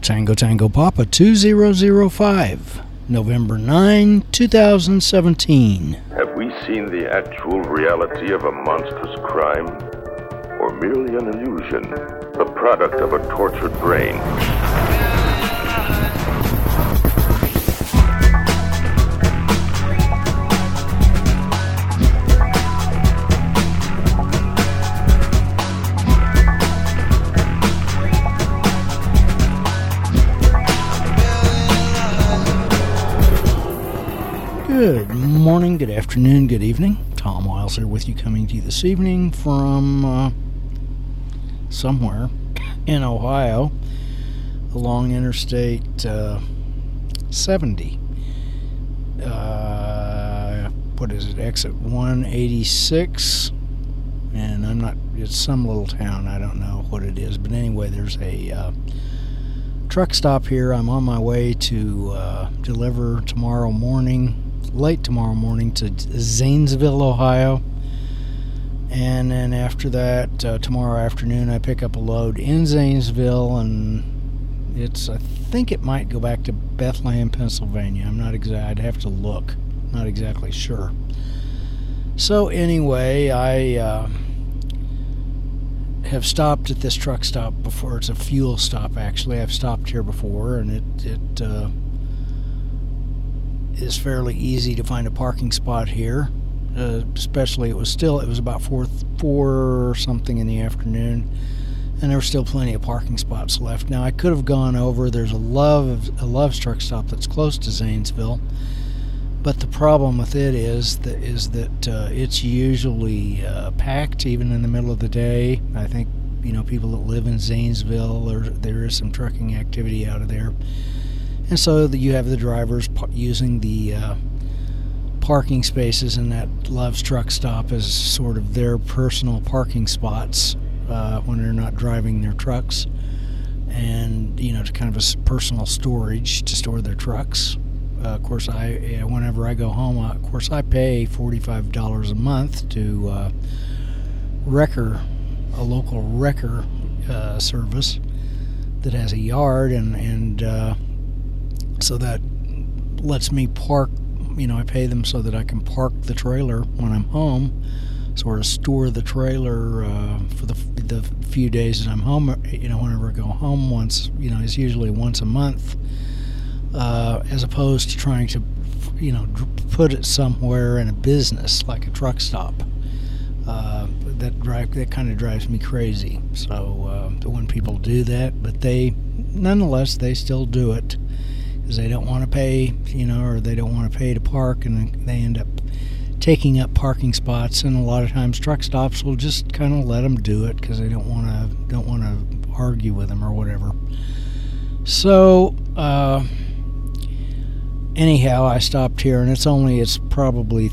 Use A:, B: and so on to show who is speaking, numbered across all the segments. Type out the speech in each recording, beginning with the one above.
A: Tango Tango Papa 2005, November 9, 2017.
B: Have we seen the actual reality of a monstrous crime? Or merely an illusion, the product of a tortured brain?
A: Good morning, good afternoon, good evening. Tom Wiles here with you, coming to you this evening from somewhere in Ohio along Interstate 70. What is it? Exit 186. And it's some little town. I don't know what it is. But anyway, there's a truck stop here. I'm on my way to deliver late tomorrow morning to Zanesville, Ohio. And then after that, tomorrow afternoon, I pick up a load in Zanesville, and I think it might go back to Bethlehem, Pennsylvania. I'd have to look. Not exactly sure. So anyway, I have stopped at this truck stop before. It's a fuel stop, actually. I've stopped here before, and it is fairly easy to find a parking spot here. Especially, it was about 4 something in the afternoon, and there were still plenty of parking spots left. Now, I could have gone over. There's a Love's truck stop that's close to Zanesville, but the problem with it is that it's usually packed even in the middle of the day. I think people that live in Zanesville, there is some trucking activity out of there, and so you have the drivers using the parking spaces in that Love's truck stop as sort of their personal parking spots when they're not driving their trucks, and to kind of a personal storage to store their trucks. Of course, whenever I go home, I pay $45 a month to a local wrecker service that has a yard, and so that lets me park. I pay them so that I can park the trailer when I'm home, sort of store the trailer for the few days that I'm home. Whenever I go home once, it's usually once a month, as opposed to trying to, put it somewhere in a business like a truck stop. That kind of drives me crazy. So when people do that, but nonetheless, they still do it. Because they don't want to pay, or they don't want to pay to park, and they end up taking up parking spots. And a lot of times, truck stops will just kind of let them do it because they don't want to argue with them or whatever. So anyhow, I stopped here, and it's probably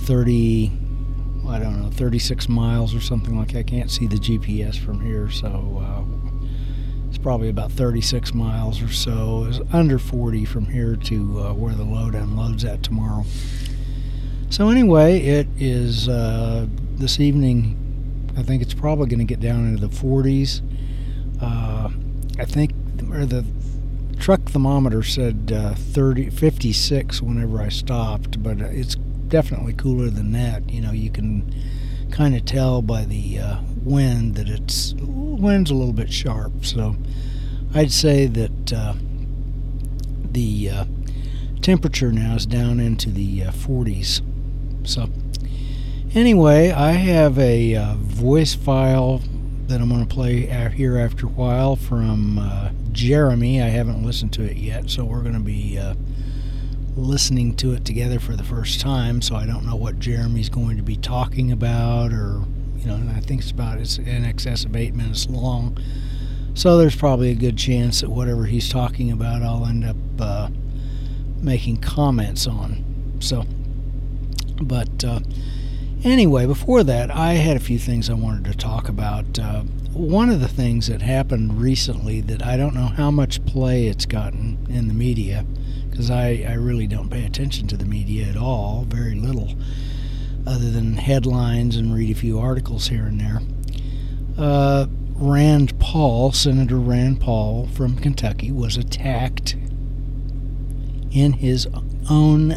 A: 36 miles or something like that. I can't see the GPS from here, so. It's probably about 36 miles or so. It's under 40 from here to where the load unloads at tomorrow. So anyway, it is this evening. I think it's probably going to get down into the 40s. I think the truck thermometer said 56 whenever I stopped, but it's definitely cooler than that. You can kind of tell by the wind that wind's a little bit sharp. So I'd say that the temperature now is down into the 40s. So anyway, I have a voice file that I'm going to play here after a while from Jeremy. I haven't listened to it yet, so we're going to be listening to it together for the first time. So I don't know what Jeremy's going to be talking about, or and I think it's in excess of 8 minutes long. So there's probably a good chance that whatever he's talking about, I'll end up making comments on. So, but anyway, before that, I had a few things I wanted to talk about. One of the things that happened recently that I don't know how much play it's gotten in the media, because I really don't pay attention to the media at all, very little, other than headlines and read a few articles here and there. Rand Paul, Senator Rand Paul from Kentucky, was attacked in his own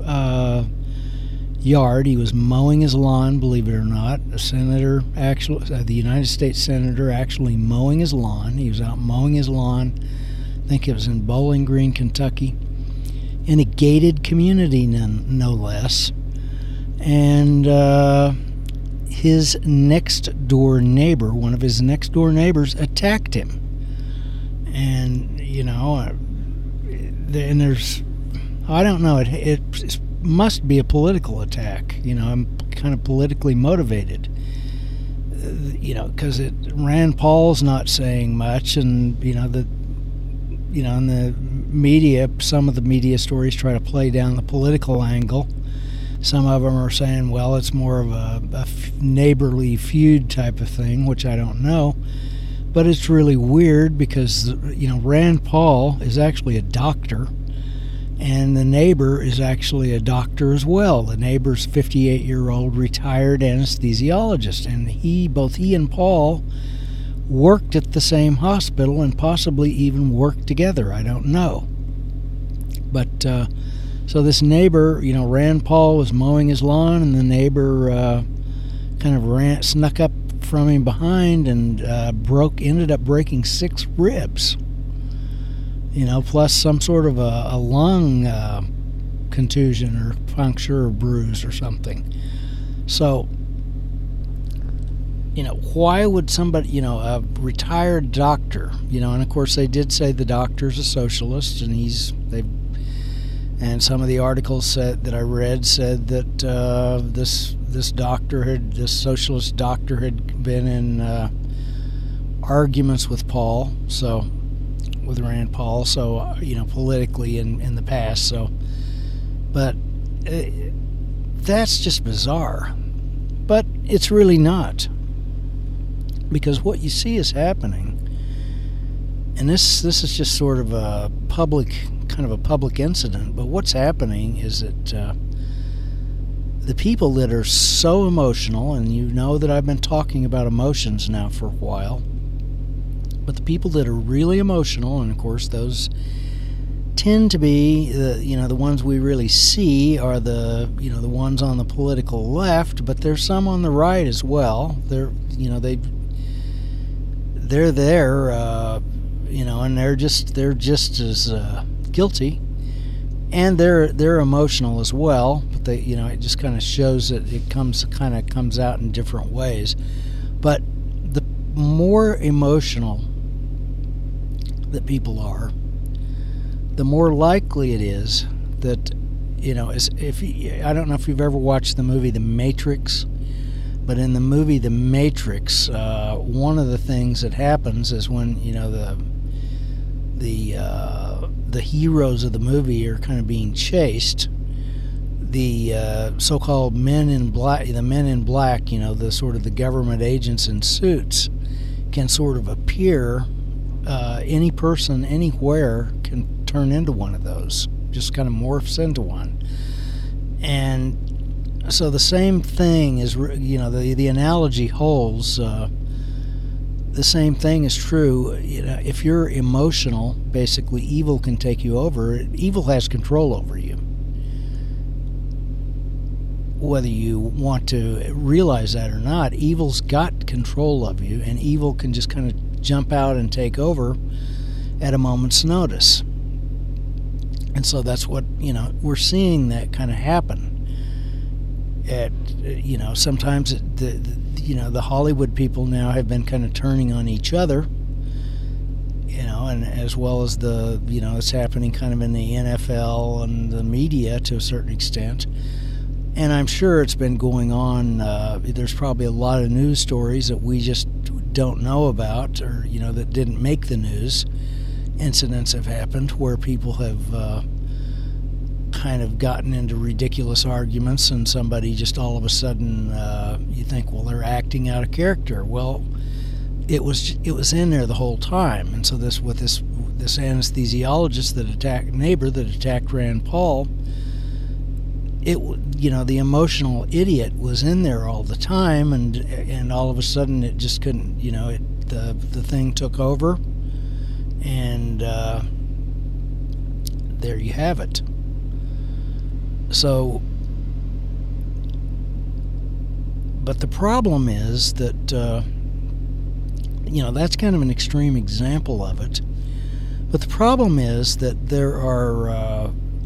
A: yard. He was mowing his lawn, believe it or not. The United States Senator actually mowing his lawn. He was out mowing his lawn. I think it was in Bowling Green, Kentucky, in a gated community, no less. And his next door neighbor, one of his next door neighbors, attacked him. And, and there's, I don't know, it must be a political attack. I'm kind of politically motivated. Because Rand Paul's not saying much, and in the media, some of the media stories try to play down the political angle. Some of them are saying, well, it's more of a neighborly feud type of thing, which I don't know. But it's really weird because, Rand Paul is actually a doctor, and the neighbor is actually a doctor as well. The neighbor's 58-year-old retired anesthesiologist, and both he and Paul worked at the same hospital and possibly even worked together. I don't know. But so this neighbor, Rand Paul was mowing his lawn, and the neighbor kind of snuck up from him behind and ended up breaking 6 ribs. Plus some sort of a lung contusion or puncture or bruise or something. So, why would somebody, a retired doctor, and of course they did say the doctor's a socialist, and some of the articles that I read said that this socialist doctor had been in arguments with Rand Paul, so politically in the past. So, but that's just bizarre. But it's really not, because what you see is happening, and this is just sort of a public incident. But what's happening is that the people that are so emotional, and that I've been talking about emotions now for a while, but the people that are really emotional, and of course those tend to be the ones we really see are the ones on the political left, but there's some on the right as well. They're there, and they're just as guilty, and they're emotional as well. But it just kind of shows that it comes out in different ways. But the more emotional that people are, the more likely it is that I don't know if you've ever watched the movie The Matrix, but in the movie The Matrix, one of the things that happens is when the heroes of the movie are kind of being chased, the so-called men in black, the sort of the government agents in suits, can sort of appear. Any person anywhere can turn into one of those, just kind of morphs into one. And so the same thing is, the analogy holds. The same thing is true. If you're emotional, basically evil can take you over. Evil has control over you, whether you want to realize that or not. Evil's got control of you, and evil can just kind of jump out and take over at a moment's notice. And so that's what, we're seeing that kind of happen. Sometimes the Hollywood people now have been kind of turning on each other, and as well as it's happening kind of in the NFL and the media to a certain extent. And I'm sure it's been going on. There's probably a lot of news stories that we just don't know about, or that didn't make the news. Incidents have happened where people have kind of gotten into ridiculous arguments, and somebody just all of a sudden you think, well, they're acting out of character. Well, it was in there the whole time. And so this anesthesiologist that attacked Rand Paul, the emotional idiot was in there all the time, and all of a sudden it just couldn't, the thing took over, and there you have it. So, but the problem is that that's kind of an extreme example of it. But the problem is that there are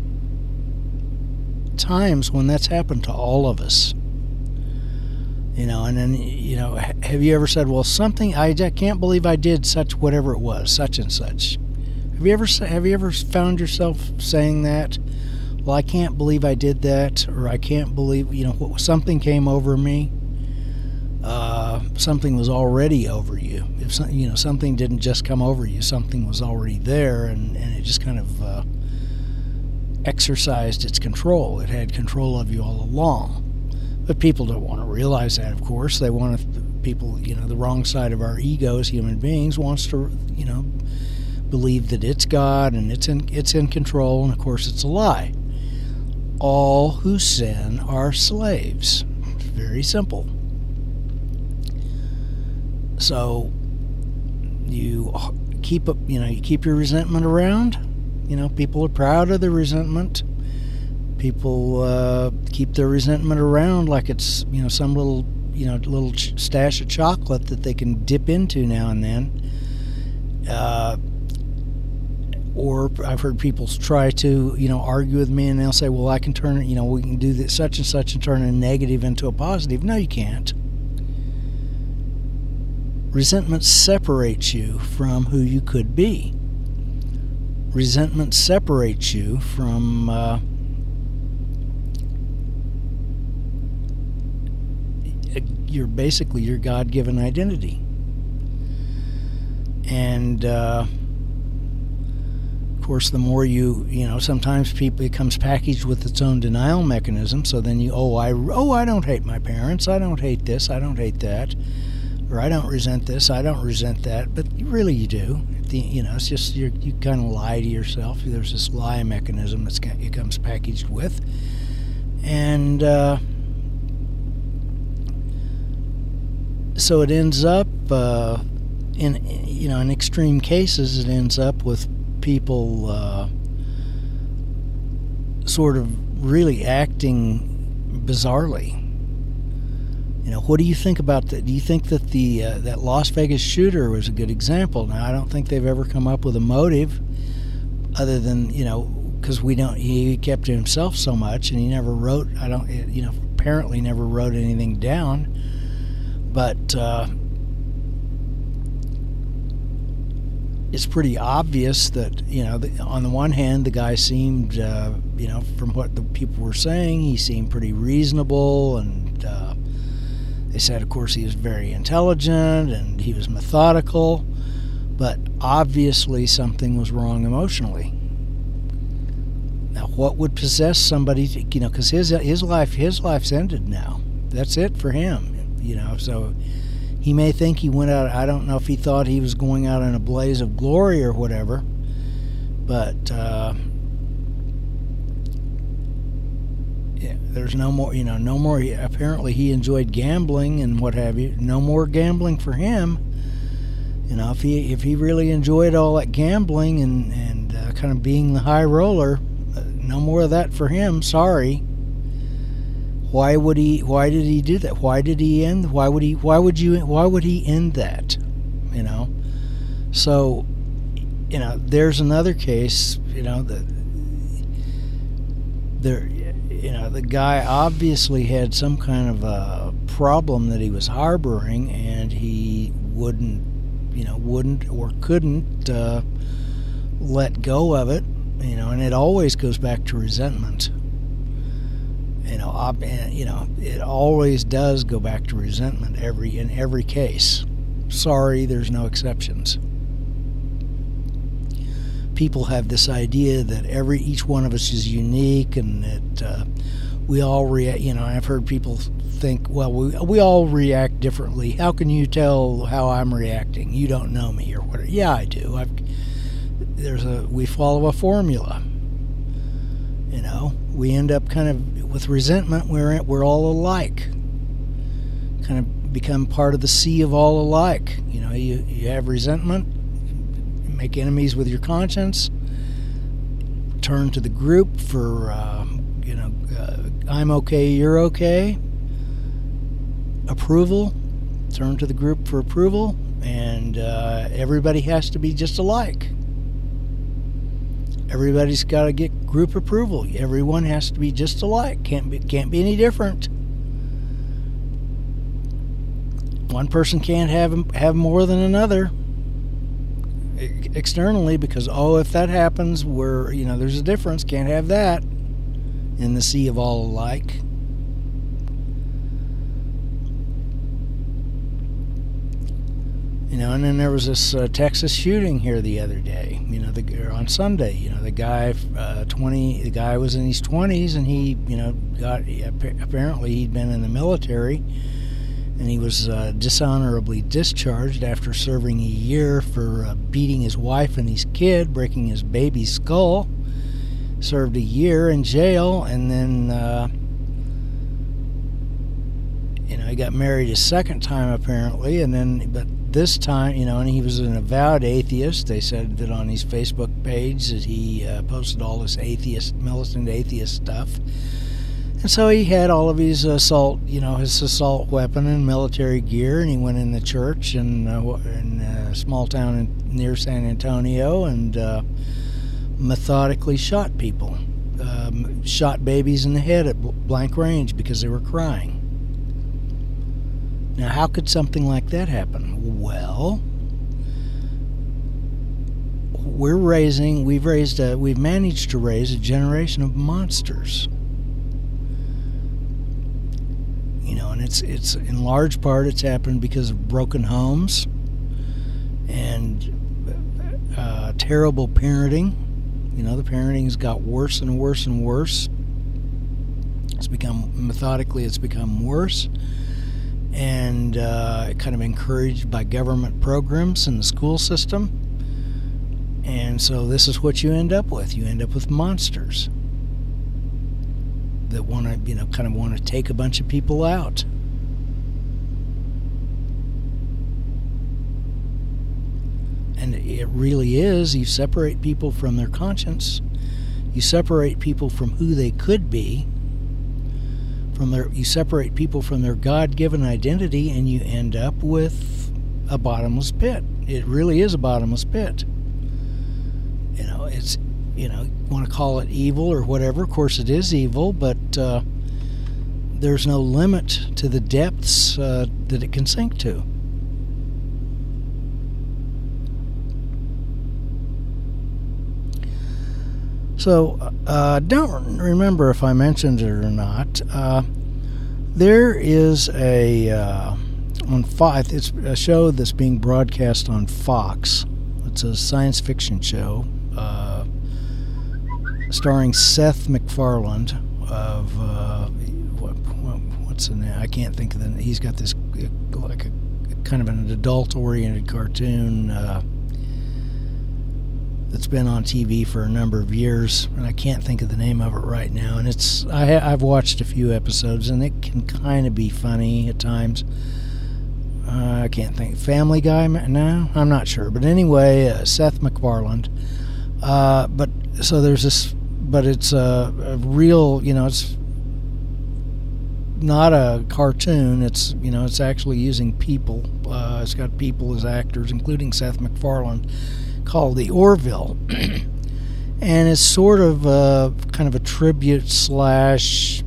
A: times when that's happened to all of us. And then, have you ever said, well, I can't believe I did such, whatever it was, such and such. Have you ever found yourself saying that? Well, I can't believe I did that, or I can't believe, something came over me. Something was already over you. If something didn't just come over you, something was already there, and it just kind of exercised its control. It had control of you all along. But people don't want to realize that, of course. They want to, the wrong side of our ego as human beings wants to, believe that it's God and it's in control, and of course it's a lie. All who sin are slaves. It's very simple. So you keep your resentment around. People are proud of the resentment. People keep their resentment around like it's some little stash of chocolate that they can dip into now and then. Or I've heard people try to argue with me, and they'll say, well, I can turn it, we can do this such and such and turn a negative into a positive. No, you can't. Resentment separates you from who you could be. Resentment separates you from your God-given identity. And of course, the more sometimes it comes packaged with its own denial mechanism. So then I don't hate my parents, I don't hate this, I don't hate that, or I don't resent this, I don't resent that. But really you do. It's just you kind of lie to yourself. There's this lie mechanism it comes packaged with, and so it ends up in extreme cases, it ends up with people sort of really acting bizarrely. What do you think about that? Do you think that that Las Vegas shooter was a good example? Now, I don't think they've ever come up with a motive other than, because he kept to himself so much, and he never wrote, apparently never wrote anything down. But it's pretty obvious that, on the one hand, the guy seemed, from what the people were saying, he seemed pretty reasonable, and they said, of course, he was very intelligent and he was methodical, but obviously something was wrong emotionally. Now, what would possess somebody to, because his life's ended now. That's it for him, so he may think he went out, I don't know if he thought he was going out in a blaze of glory or whatever, but there's no more, no more. Apparently he enjoyed gambling and what have you. No more gambling for him. If he really enjoyed all that gambling and kind of being the high roller, no more of that for him. Sorry. Why did he do that? Why would he end that? So, there's another case, the guy obviously had some kind of a problem that he was harboring, and he wouldn't or couldn't let go of it, and it always goes back to resentment. It always does go back to resentment in every case. Sorry, there's no exceptions. People have this idea that each one of us is unique, and that we all react. I've heard people think, well, we all react differently. How can you tell how I'm reacting? You don't know me, or whatever. Yeah, I do. We follow a formula. We end up kind of with resentment. We're all alike. Kind of become part of the sea of all alike. You know, you have resentment, you make enemies with your conscience, turn to the group for, I'm okay, you're okay. Approval, turn to the group for approval, and everybody has to be just alike. Everybody's got to get group approval. Everyone has to be just alike. Can't be any different. One person can't have more than another externally, because if that happens, there's a difference. Can't have that in the sea of all alike. And then there was this Texas shooting here the other day. On Sunday. The guy, the guy was in his 20s, and he, apparently he'd been in the military, and he was dishonorably discharged after serving a year for beating his wife and his kid, breaking his baby's skull. Served a year in jail, and then he got married a second time apparently, but this time, and he was an avowed atheist. They said that on his Facebook page that he posted all this militant atheist stuff. And so he had all of his assault weapon and military gear, and he went in the church in a small town near San Antonio and methodically shot people. Shot babies in the head at blank range because they were crying. Now, how could something like that happen? Well, we've managed to raise a generation of monsters. And it's in large part it's happened because of broken homes and terrible parenting. The parenting's got worse and worse and worse. It's become worse. And kind of encouraged by government programs in the school system. And so this is what you end up with. You end up with monsters that want to take a bunch of people out. And it really is, you separate people from their conscience. You separate people from who they could be. You separate people from their God-given identity, and you end up with a bottomless pit. It really is a bottomless pit. It's, you want to call it evil or whatever. Of course it is evil, but there's no limit to the depths that it can sink to. So, don't remember if I mentioned it or not. There is on Fox. It's a show that's being broadcast on Fox. It's a science fiction show starring Seth MacFarlane of what's the name? I can't think of the name. He's got this like a kind of an adult-oriented cartoon. That's been on TV for a number of years, and I can't think of the name of it right now. And I've watched a few episodes, and it can kind of be funny at times. I can't think. Family Guy? No, I'm not sure. But anyway, Seth MacFarlane. But so there's this, but it's a real. It's not a cartoon. It's it's actually using people. It's got people as actors, including Seth MacFarlane, called The Orville. And it's sort of kind of a tribute /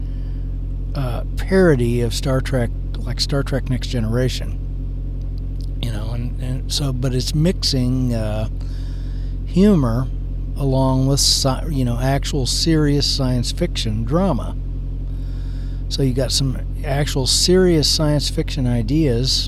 A: parody of Star Trek, like Star Trek Next Generation. And so, but it's mixing humor along with actual serious science fiction drama. So you got some actual serious science fiction ideas,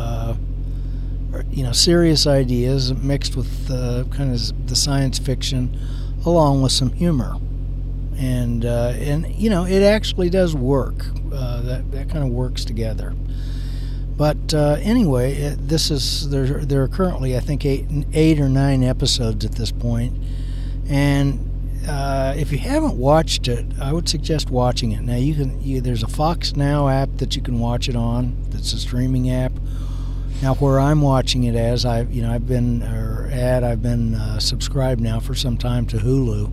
A: serious ideas mixed with kind of the science fiction, along with some humor, and it actually does work. That kind of works together. But anyway, there are currently, I think, 8 or 9 episodes at this point, and if you haven't watched it, I would suggest watching it. Now there's a Fox Now app that you can watch it on. It's a streaming app. Now, where I'm watching it as, I've been subscribed now for some time to Hulu.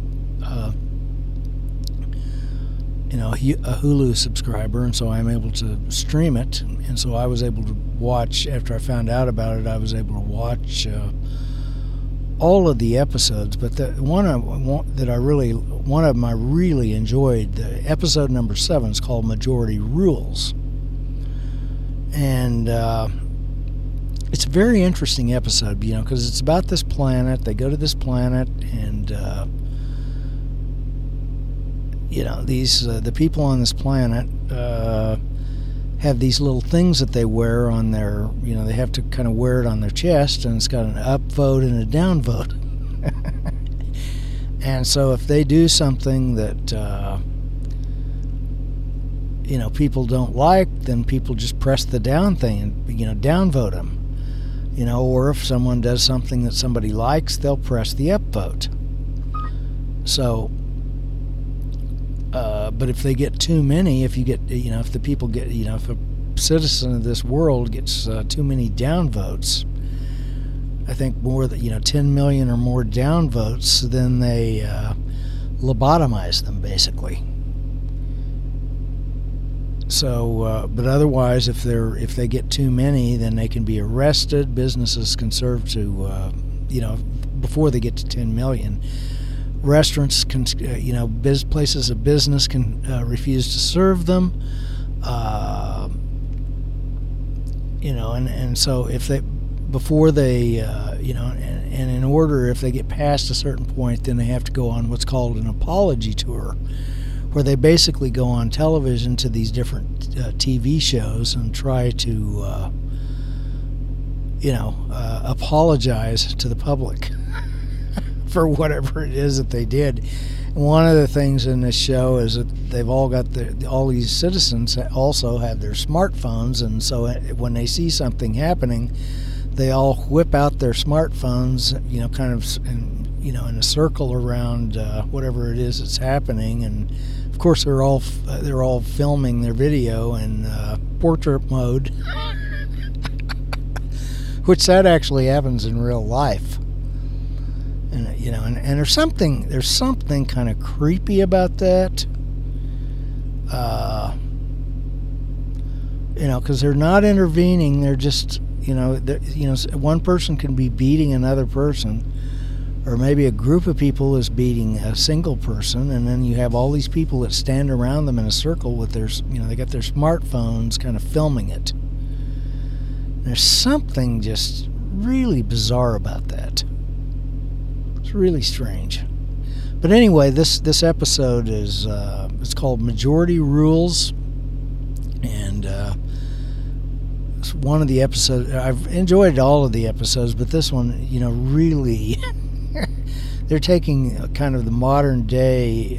A: A Hulu subscriber, and so I'm able to stream it. And so I was able to watch, after I found out about it, I was able to watch all of the episodes. But one of them I really enjoyed, the episode number 7 is called Majority Rules. And it's a very interesting episode, because it's about this planet. They go to this planet, and the people on this planet have these little things that they wear on their, they have to kind of wear it on their chest, and it's got an up vote and a down vote. And so if they do something that people don't like, then people just press the down thing and downvote them. Or if someone does something that somebody likes, they'll press the upvote. So, but if they get too many, if the people get, if a citizen of this world gets too many downvotes, I think more than 10 million or more downvotes, then they lobotomize them, basically. So, but otherwise, if they get too many, then they can be arrested. Businesses can serve to, before they get to 10 million. Restaurants can, places of business can refuse to serve them. And so if they, before they, and in order, if they get past a certain point, then they have to go on what's called an apology tour, where they basically go on television to these different TV shows and try to, apologize to the public for whatever it is that they did. One of the things in this show is that they've all got all these citizens also have their smartphones, and so when they see something happening, they all whip out their smartphones, kind of, in a circle around whatever it is that's happening, and of course they're all filming their video in portrait mode, which that actually happens in real life. And and there's something kind of creepy about that, because they're not intervening. They're just one person can be beating another person, or maybe a group of people is beating a single person, and then you have all these people that stand around them in a circle with their, they got their smartphones kind of filming it. There's something just really bizarre about that. It's really strange. But anyway, this episode is it's called Majority Rules, and it's one of the episodes. I've enjoyed all of the episodes, but this one, really they're taking kind of the modern day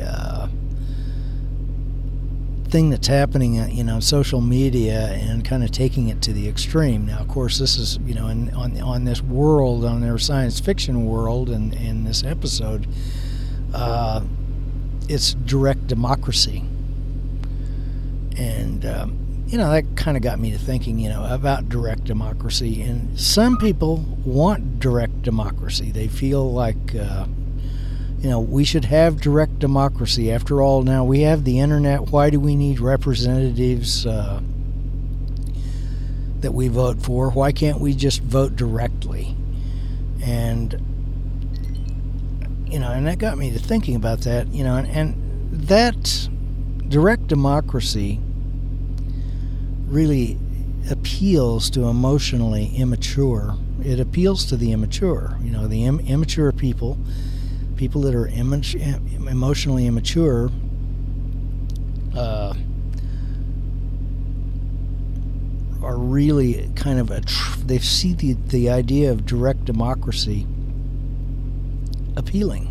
A: thing that's happening on social media and kind of taking it to the extreme. Now, of course, this is on this world, on their science fiction world, and in this episode, it's direct democracy, and that kind of got me to thinking about direct democracy. And some people want direct democracy. They feel like we should have direct democracy. After all, now we have the internet. Why do we need representatives that we vote for? Why can't we just vote directly? And and that got me to thinking about that. And that direct democracy really appeals to emotionally immature. It appeals to the immature. The immature people that are emotionally immature, are really kind of they see the idea of direct democracy appealing.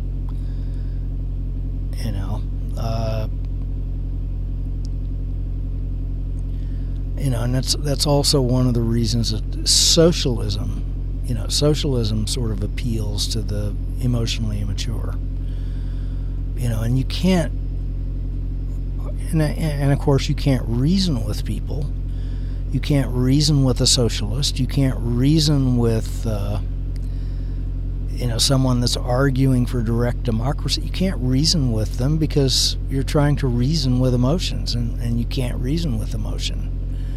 A: And that's also one of the reasons that socialism sort of appeals to the emotionally immature. And you can't, and of course you can't reason with people. You can't reason with a socialist. You can't reason with someone that's arguing for direct democracy. You can't reason with them because you're trying to reason with emotions, and you can't reason with emotion.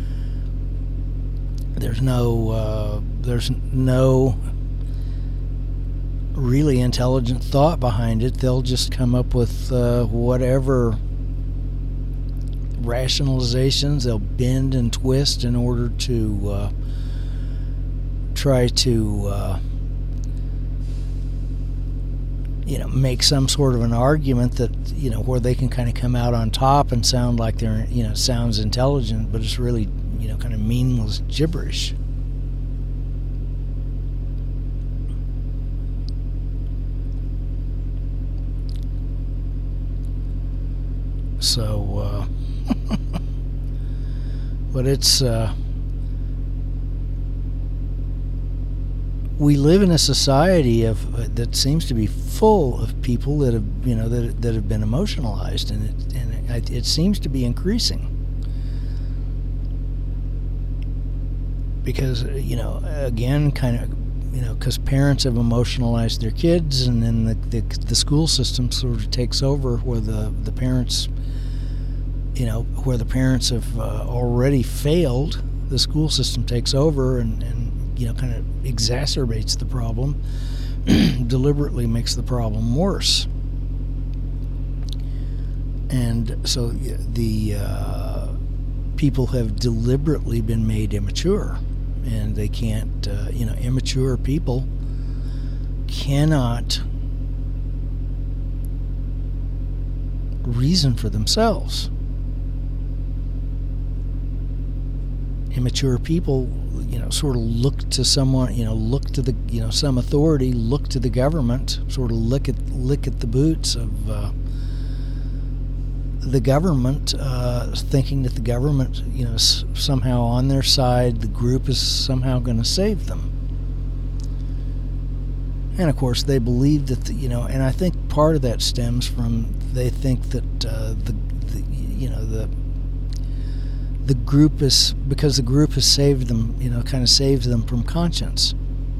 A: There's no really intelligent thought behind it. They'll just come up with whatever rationalizations they'll bend and twist in order to try to make some sort of an argument that where they can kind of come out on top and sound like they're sounds intelligent, but it's really kind of meaningless gibberish. So but it's we live in a society that seems to be full of people that have that have been emotionalized, and it seems to be increasing because again kind of because parents have emotionalized their kids, and then the school system sort of takes over where the parents where the parents have already failed. The school system takes over and kind of exacerbates the problem, deliberately makes the problem worse. And so the people have deliberately been made immature, and they can't, immature people cannot reason for themselves. Immature people, sort of look to someone, look to the, some authority, look to the government, sort of lick at the boots of the government, thinking that the government, somehow on their side, the group is somehow going to save them. And of course, they believe that, and I think part of that stems from they think that the group is, because the group has saved them, kind of saves them from conscience.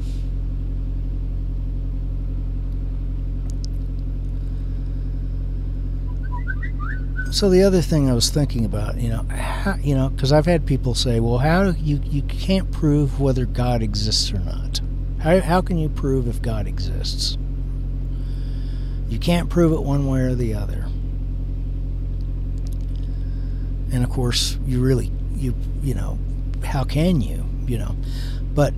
A: So the other thing I was thinking about, because I've had people say, well, how do you can't prove whether God exists or not. How can you prove if God exists? You can't prove it one way or the other. And of course, how can you, but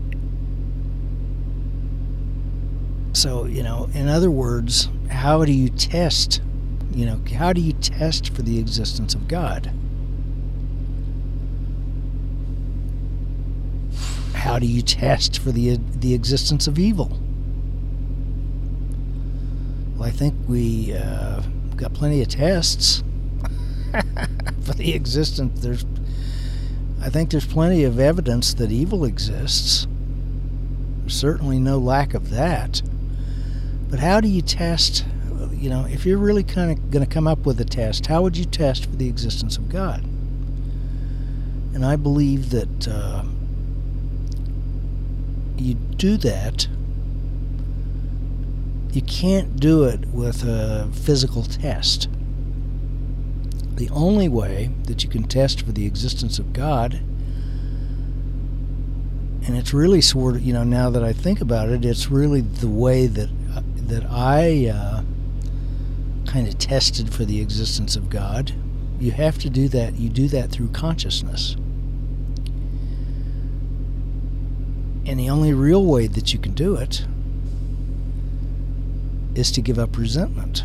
A: so, in other words, how do you test, how do you test for the existence of God? How do you test for the existence of evil? Well, I think we got plenty of tests for the existence. I think there's plenty of evidence that evil exists. There's certainly no lack of that. But how do you test, if you're really kind of going to come up with a test, how would you test for the existence of God? And I believe that you do that. You can't do it with a physical test. The only way that you can test for the existence of God, and it's really sort of, now that I think about it, it's really the way that I kind of tested for the existence of God. You have to do that. You do that through consciousness. And the only real way that you can do it is to give up resentment.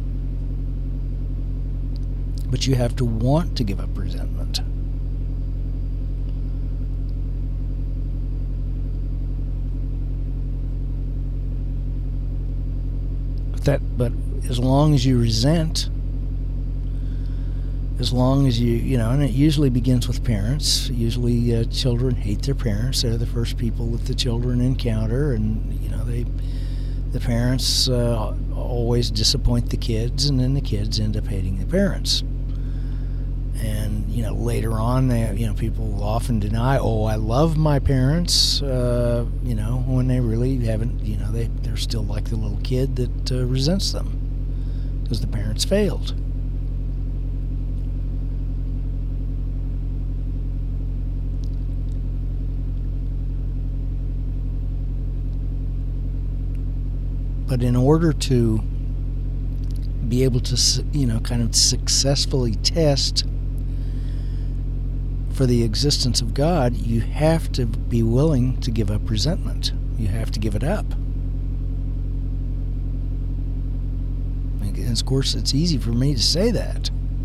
A: But you have to want to give up resentment. But as long as you resent, as long as and it usually begins with parents. Usually children hate their parents. They're the first people that the children encounter, and the parents always disappoint the kids, and then the kids end up hating the parents. And, later on, people often deny, oh, I love my parents, when they really haven't, they're still like the little kid that resents them because the parents failed. But in order to be able to, kind of successfully test for the existence of God, you have to be willing to give up resentment. You have to give it up. And of course, it's easy for me to say that.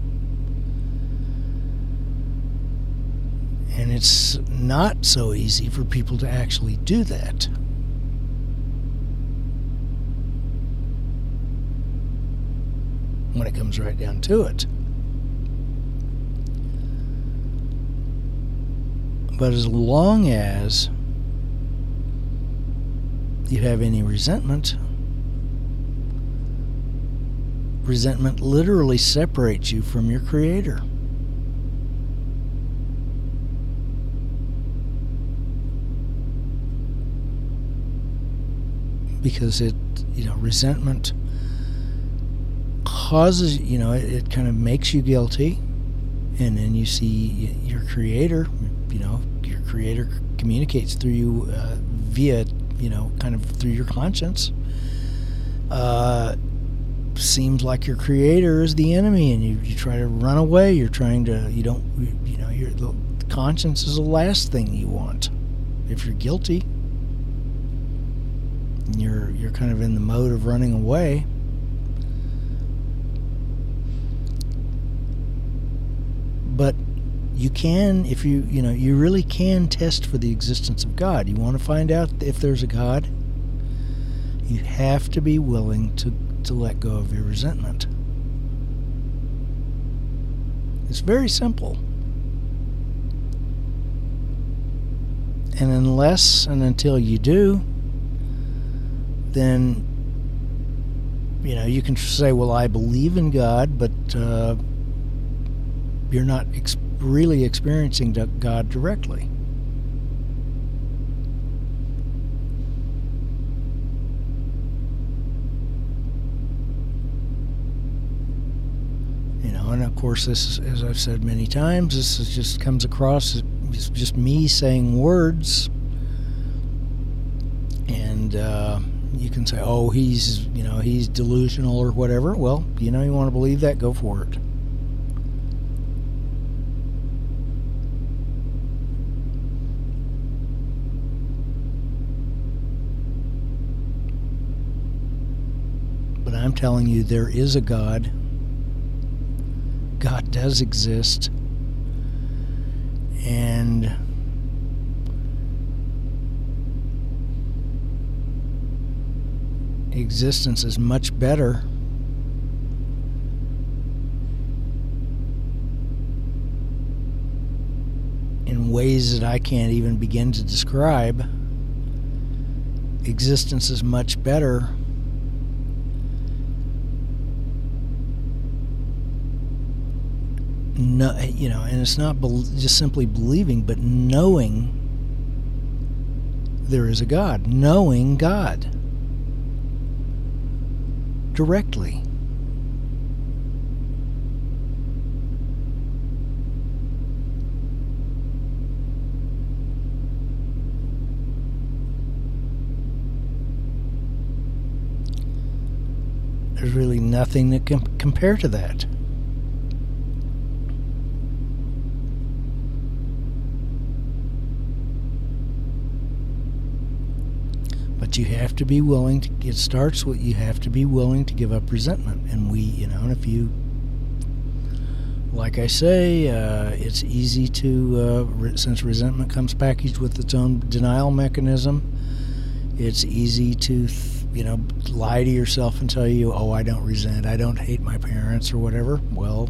A: And it's not so easy for people to actually do that. When it comes right down to it. But as long as you have any resentment literally separates you from your Creator. Because resentment causes, it kind of makes you guilty, and then you see your Creator, your Creator communicates through you via, kind of through your conscience. Seems like your Creator is the enemy, and you try to run away. You're trying to, the conscience is the last thing you want. If you're guilty, you're kind of in the mode of running away. But you can, if you really can test for the existence of God. You want to find out if there's a God, you have to be willing to let go of your resentment. It's very simple. And unless and until you do, then, you can say, well, I believe in God, but you're not really experiencing God directly. And of course, this is, as I've said many times, just comes across as just me saying words, and you can say, oh, he's delusional or whatever. Well, you want to believe that, go for it. But I'm telling you, there is a God. God does exist. And existence is much better in ways that I can't even begin to describe. Existence is much better and it's not just simply believing, but knowing there is a God, knowing God directly. There's really nothing that can compare to that. But you have to be willing to, it starts with, you have to be willing to give up resentment. And and if you, like I say, it's easy to, since resentment comes packaged with its own denial mechanism, it's easy to, lie to yourself and tell you, oh, I don't resent, I don't hate my parents or whatever. Well,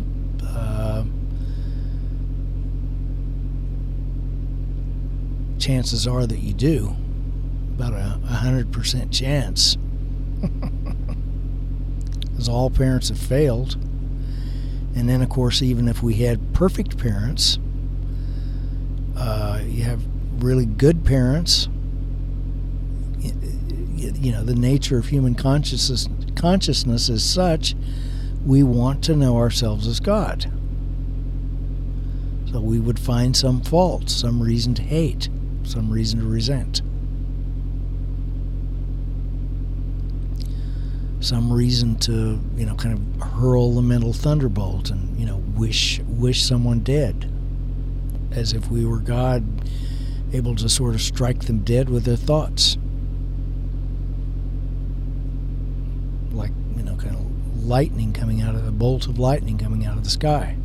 A: chances are that you do. About 100% chance. Because all parents have failed. And then, of course, even if we had perfect parents, you have really good parents. You know, the nature of human consciousness is such, we want to know ourselves as God. So we would find some fault, some reason to hate, some reason to resent, some reason to, kind of hurl the mental thunderbolt and, wish someone dead, as if we were God, able to sort of strike them dead with their thoughts. Like, kind of lightning coming out of a bolt of lightning coming out of the sky.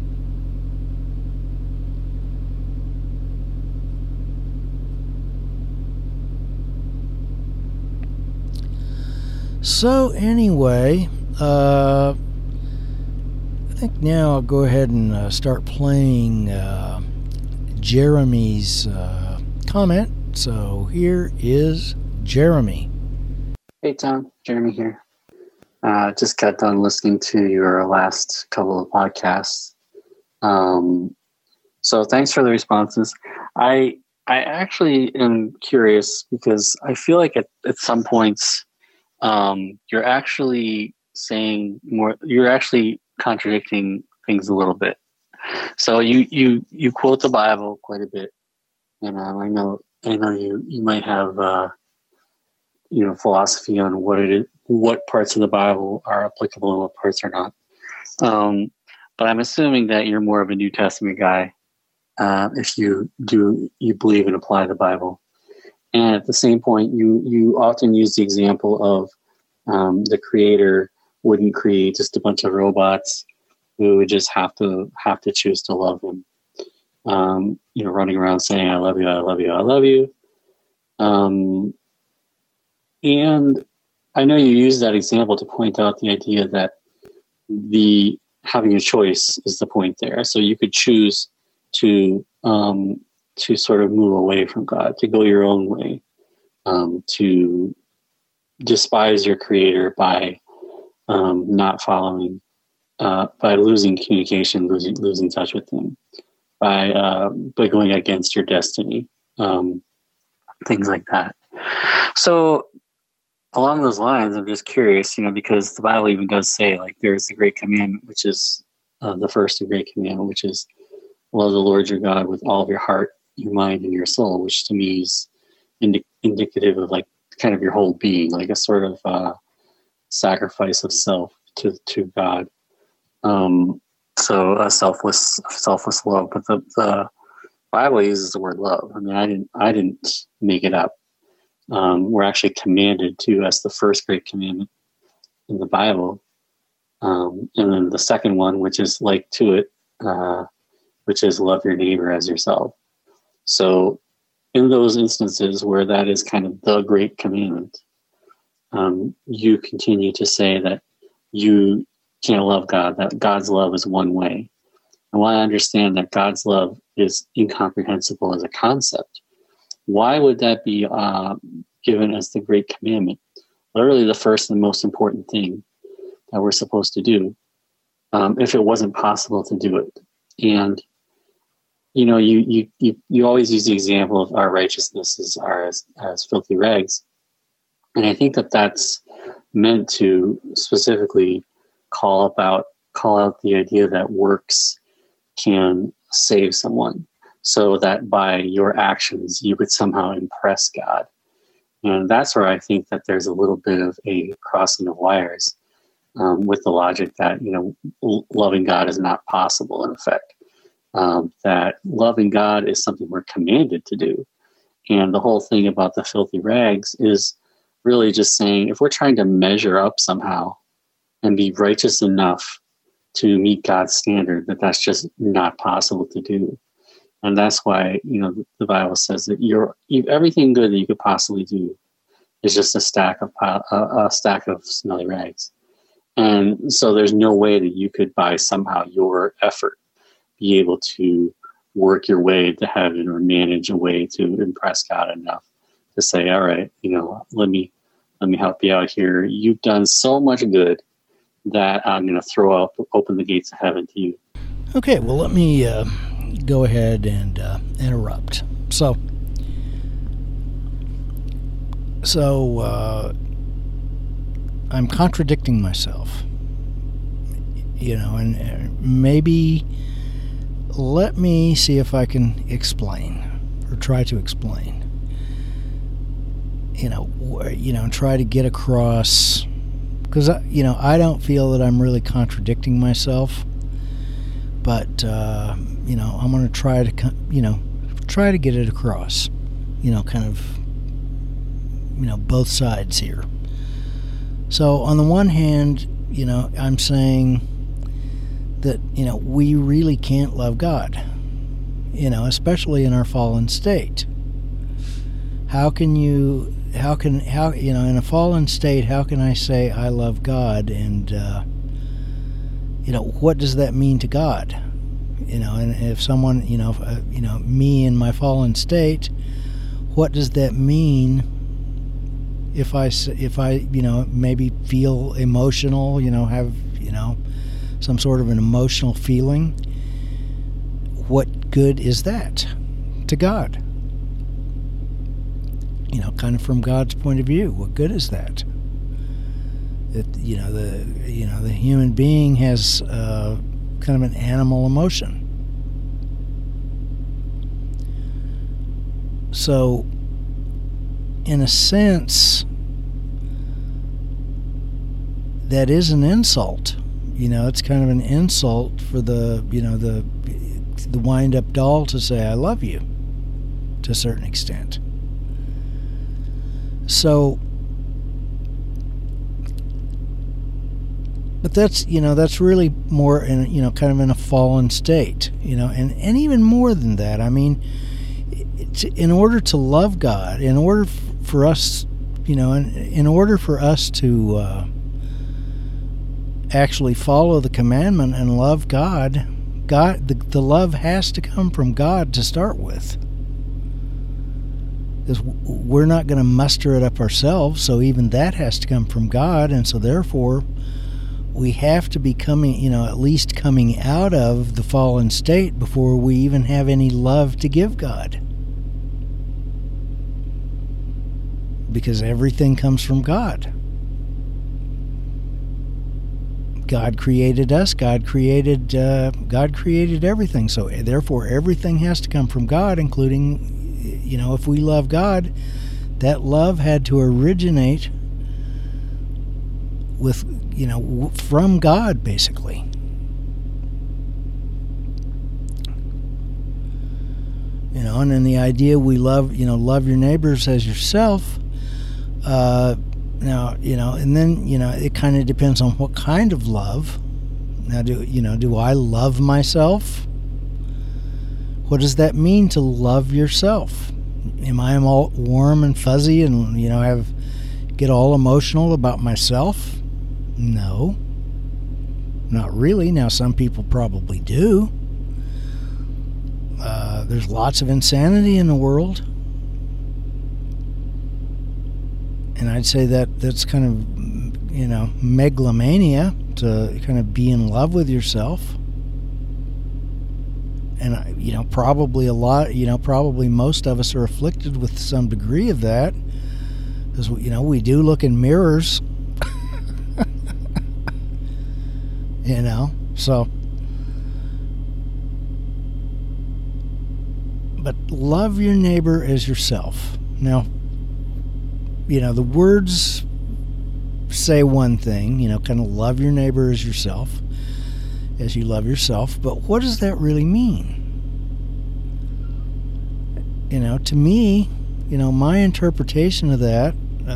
A: So anyway, I think now I'll go ahead and start playing Jeremy's comment. So here is Jeremy.
C: Hey Tom, Jeremy here. Just got done listening to your last couple of podcasts. So thanks for the responses. I actually am curious because I feel like at some points you're actually saying more. You're actually contradicting things a little bit. So you quote the Bible quite a bit, and I know you might have philosophy on what parts of the Bible are applicable and what parts are not. But I'm assuming that you're more of a New Testament guy if you believe and apply the Bible. And at the same point, you often use the example of the Creator wouldn't create just a bunch of robots who would just have to choose to love Him. Running around saying "I love you, I love you, I love you." And I know you use that example to point out the idea that the having a choice is the point there. So you could choose to sort of move away from God, to go your own way, to despise your Creator by not following, by losing communication, losing touch with Him, by going against your destiny, things like that. So along those lines, I'm just curious, because the Bible even does say, like, there's the great commandment, which is the first and great commandment, which is love the Lord your God with all of your heart, your mind, and your soul, which to me is indicative of like kind of your whole being, like a sort of sacrifice of self to God. So a selfless love, but the Bible uses the word love. I mean, I didn't make it up. We're actually commanded to, as the first great commandment in the Bible, and then the second one, which is like to it, which is love your neighbor as yourself. So in those instances where that is kind of the great commandment, you continue to say that you can't love God, that God's love is one way. And while I understand that God's love is incomprehensible as a concept, why would that be given as the great commandment? Literally the first and most important thing that we're supposed to do, if it wasn't possible to do it. And you always use the example of our righteousnesses are as filthy rags. And I think that that's meant to specifically call out the idea that works can save someone, so that by your actions you would somehow impress God. And that's where I think that there's a little bit of a crossing of wires with the logic that, loving God is not possible in effect. That loving God is something we're commanded to do. And the whole thing about the filthy rags is really just saying, if we're trying to measure up somehow and be righteous enough to meet God's standard, that's just not possible to do. And that's why, the Bible says that everything good that you could possibly do is just a stack of smelly rags. And so there's no way that you could, by somehow your effort, be able to work your way to heaven or manage a way to impress God enough to say, all right, let me help you out here. You've done so much good that I'm going to open the gates of heaven to you.
A: Okay, well, let me go ahead and interrupt. So I'm contradicting myself, and maybe let me see if I can explain, or try to explain, and try to get across, because I don't feel that I'm really contradicting myself, but I'm going to try to get it across, kind of, both sides here. So on the one hand, I'm saying that, we really can't love God, especially in our fallen state. In a fallen state, how can I say I love God? And, what does that mean to God? And if someone, me in my fallen state, what does that mean if I maybe feel emotional, have, some sort of an emotional feeling? What good is that to God? Kind of from God's point of view, what good is that? That the human being has kind of an animal emotion. So, in a sense, that is an insult. It's kind of an insult for the wind-up doll to say I love you, to a certain extent. So, but that's really more in kind of in a fallen state, and even more than that. I mean, in order to love God, in order for us, in order for us to actually follow the commandment and love God, the love has to come from God to start with. Because we're not going to muster it up ourselves, so even that has to come from God, and so therefore we have to be coming, at least coming out of the fallen state before we even have any love to give God. Because everything comes from God. God created us. God created everything. So therefore, everything has to come from God, including, if we love God, that love had to originate with, from God, basically. And then the idea we love your neighbors as yourself. Now, and then, it kind of depends on what kind of love. Now, do I love myself? What does that mean to love yourself? Am I all warm and fuzzy and, get all emotional about myself? No. Not really. Now, some people probably do. There's lots of insanity in the world. And I'd say that's kind of, megalomania, to kind of be in love with yourself. And, probably probably most of us are afflicted with some degree of that. Because, we do look in mirrors. So. But love your neighbor as yourself. Now, the words say one thing, kind of love your neighbor as yourself, as you love yourself, but what does that really mean? To me, my interpretation of that,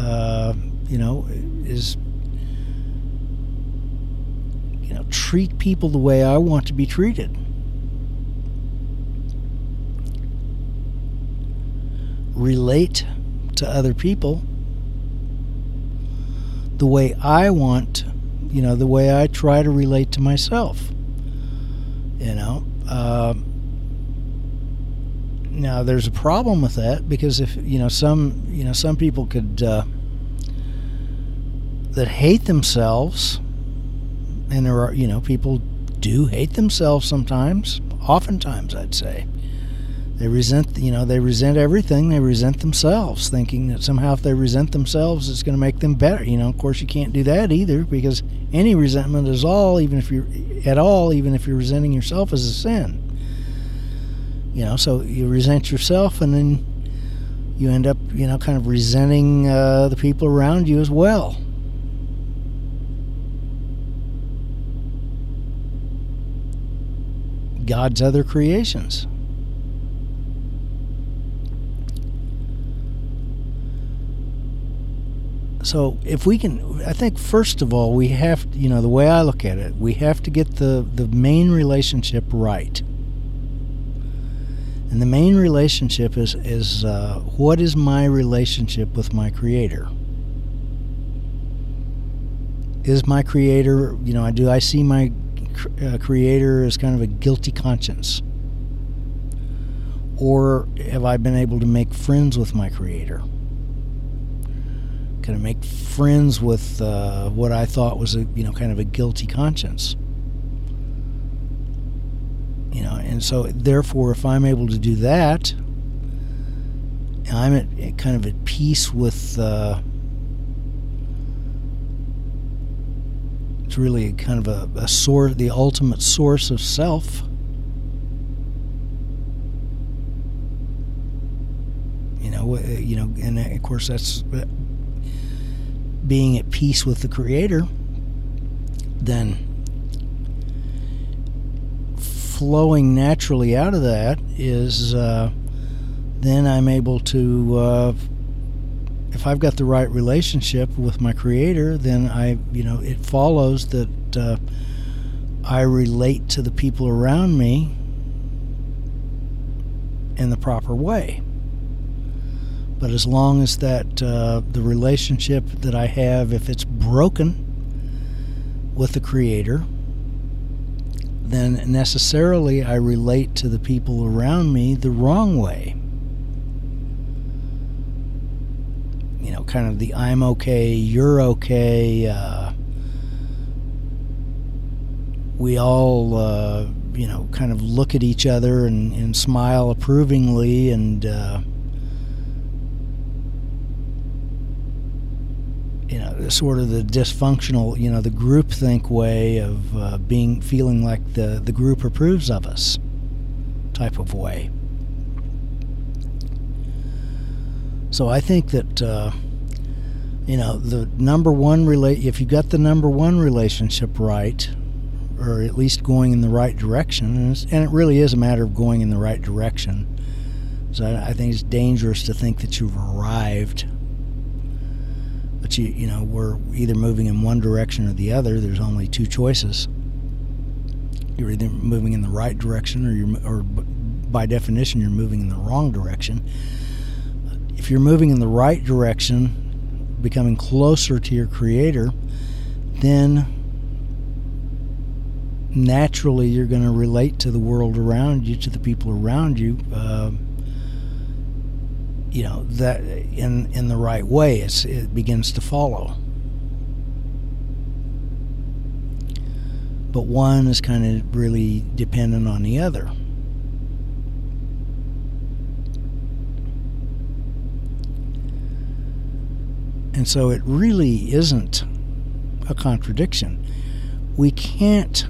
A: is, treat people the way I want to be treated. Relate to other people the way I want, the way I try to relate to myself. Now there's a problem with that, because if some people could that hate themselves, and there are people do hate themselves sometimes. Oftentimes, I'd say. They resent everything. They resent themselves, thinking that somehow if they resent themselves, it's going to make them better. Of course, you can't do that either, because any resentment is even if you're resenting yourself, is a sin. So you resent yourself, and then you end up, kind of resenting the people around you as well. God's other creations. So if we can, I think first of all, we have, the way I look at it, we have to get the main relationship right. And the main relationship is what is my relationship with my Creator? Is my Creator, do I see my Creator as kind of a guilty conscience? Or have I been able to make friends with my Creator? Kind of make friends with what I thought was kind of a guilty conscience. And so therefore, if I'm able to do that, I'm kind of at peace with. It's really kind of a source, the ultimate source of self. And of course that's being at peace with the Creator. Then flowing naturally out of that is then I'm able to if I've got the right relationship with my Creator, then it follows that I relate to the people around me in the proper way. But as long as that the relationship that I have, if it's broken with the Creator, then necessarily I relate to the people around me the wrong way. Kind of the I'm okay, you're okay. We all, kind of look at each other and smile approvingly, and sort of the dysfunctional, the groupthink way of feeling like the group approves of us type of way. So I think that the number one if you got the number one relationship right, or at least going in the right direction, and it really is a matter of going in the right direction. So I think it's dangerous to think that you've arrived. But we're either moving in one direction or the other. There's only two choices. You're either moving in the right direction, or by definition, you're moving in the wrong direction. If you're moving in the right direction, becoming closer to your Creator, then naturally you're going to relate to the world around you, to the people around you, that in the right way. It begins to follow. But one is kind of really dependent on the other. And so it really isn't a contradiction. We can't,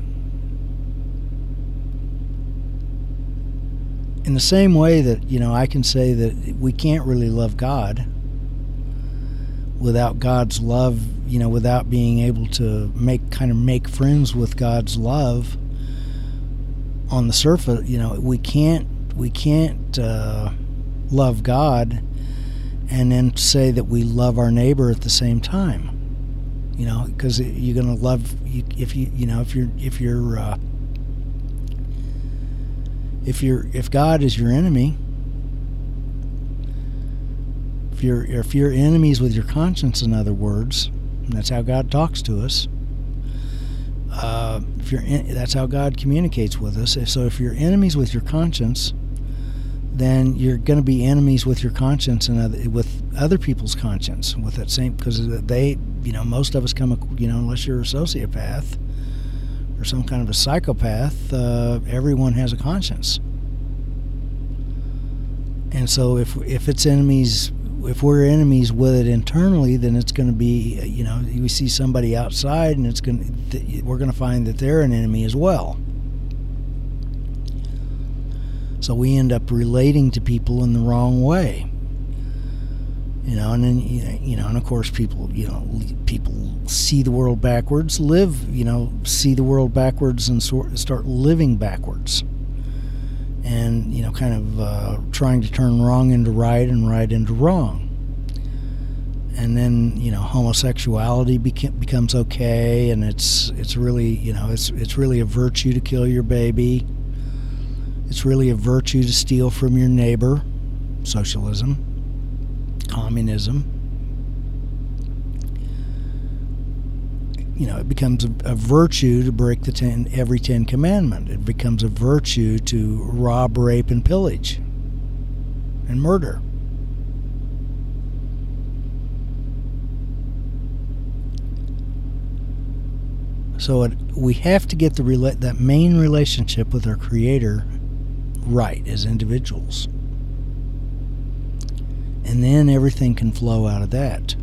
A: in the same way that, I can say that we can't really love God without God's love, without being able to make friends with God's love on the surface. We can't love God and then say that we love our neighbor at the same time, because you're going to love if God is your enemy, if you're enemies with your conscience, in other words, and that's how God talks to us. That's how God communicates with us. So if you're enemies with your conscience, then you're going to be enemies with your conscience and with other people's conscience, with that same, because they, most of us come, unless you're a sociopath or or some kind of a psychopath, everyone has a conscience. And so if it's enemies, if we're enemies with it internally, then it's going to be, we see somebody outside, and we're going to find that they're an enemy as well. So we end up relating to people in the wrong way. And then, and of course people see the world backwards, see the world backwards and start living backwards. And, kind of trying to turn wrong into right and right into wrong. And then, homosexuality becomes okay, and it's really, it's really a virtue to kill your baby. It's really a virtue to steal from your neighbor. Socialism. Communism. It becomes a virtue to break every 10 commandment. It becomes a virtue to rob, rape, and pillage, and murder. So we have to get that main relationship with our Creator right as individuals, and then everything can flow out of that.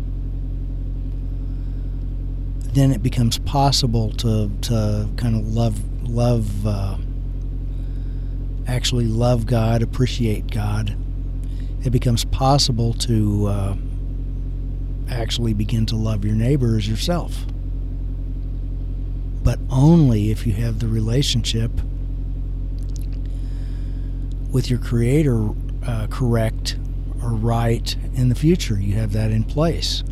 A: Then it becomes possible to kind of actually love God, appreciate God. It becomes possible to actually begin to love your neighbor as yourself. But only if you have the relationship with your Creator correct or right in the future. You have that in place.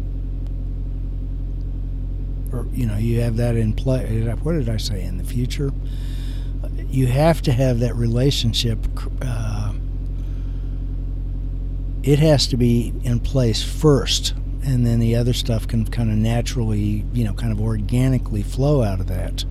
A: Or, you have that in play. What did I say? In the future? You have to have that relationship. It has to be in place first, and then the other stuff can kind of naturally, kind of organically flow out of that.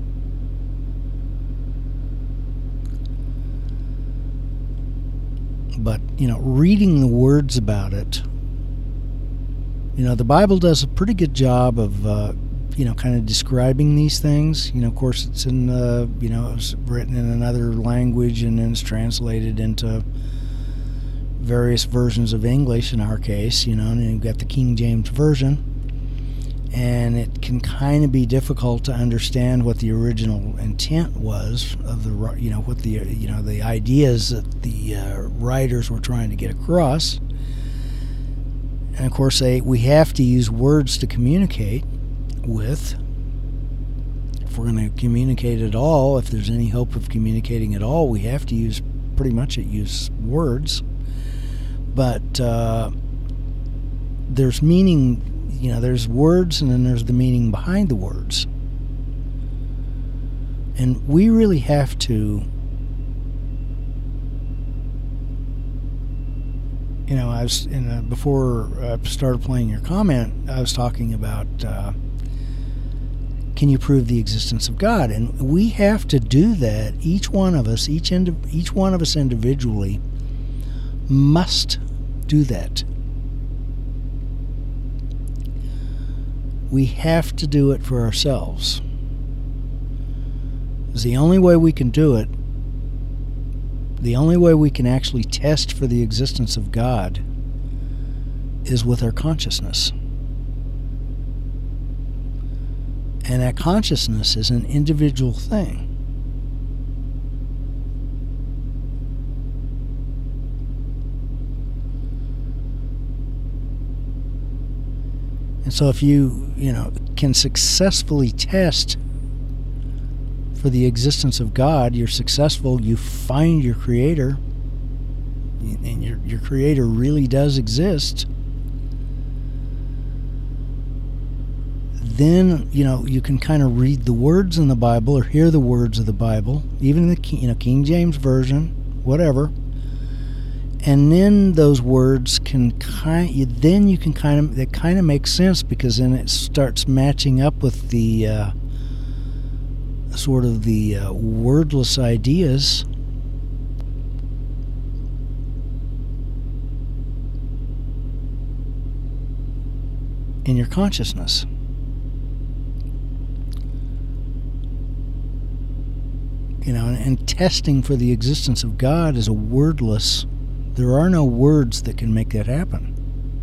A: But, reading the words about it, the Bible does a pretty good job of, kind of describing these things. Of course, it's in, it's written in another language, and then it's translated into various versions of English in our case, and you've got the King James Version. And it can kind of be difficult to understand what the original intent was of the, what the ideas that the writers were trying to get across. And of course, we have to use words to communicate with. If we're going to communicate at all, if there's any hope of communicating at all, we have to use words. But there's meaning. There's words, and then there's the meaning behind the words. And we really have to, I was before I started playing your comment, I was talking about can you prove the existence of God? And we have to do that. Each one of us individually must do that. We have to do it for ourselves. It's the only way we can do it, the only way we can actually test for the existence of God is with our consciousness. And that consciousness is an individual thing. And so if you can successfully test for the existence of God, you're successful, you find your Creator, and your Creator really does exist, then, you can kind of read the words in the Bible or hear the words of the Bible, even in the King James Version, whatever. And then those words that kind of makes sense, because then it starts matching up with the sort of the wordless ideas in your consciousness. And testing for the existence of God is a wordless. There are no words that can make that happen.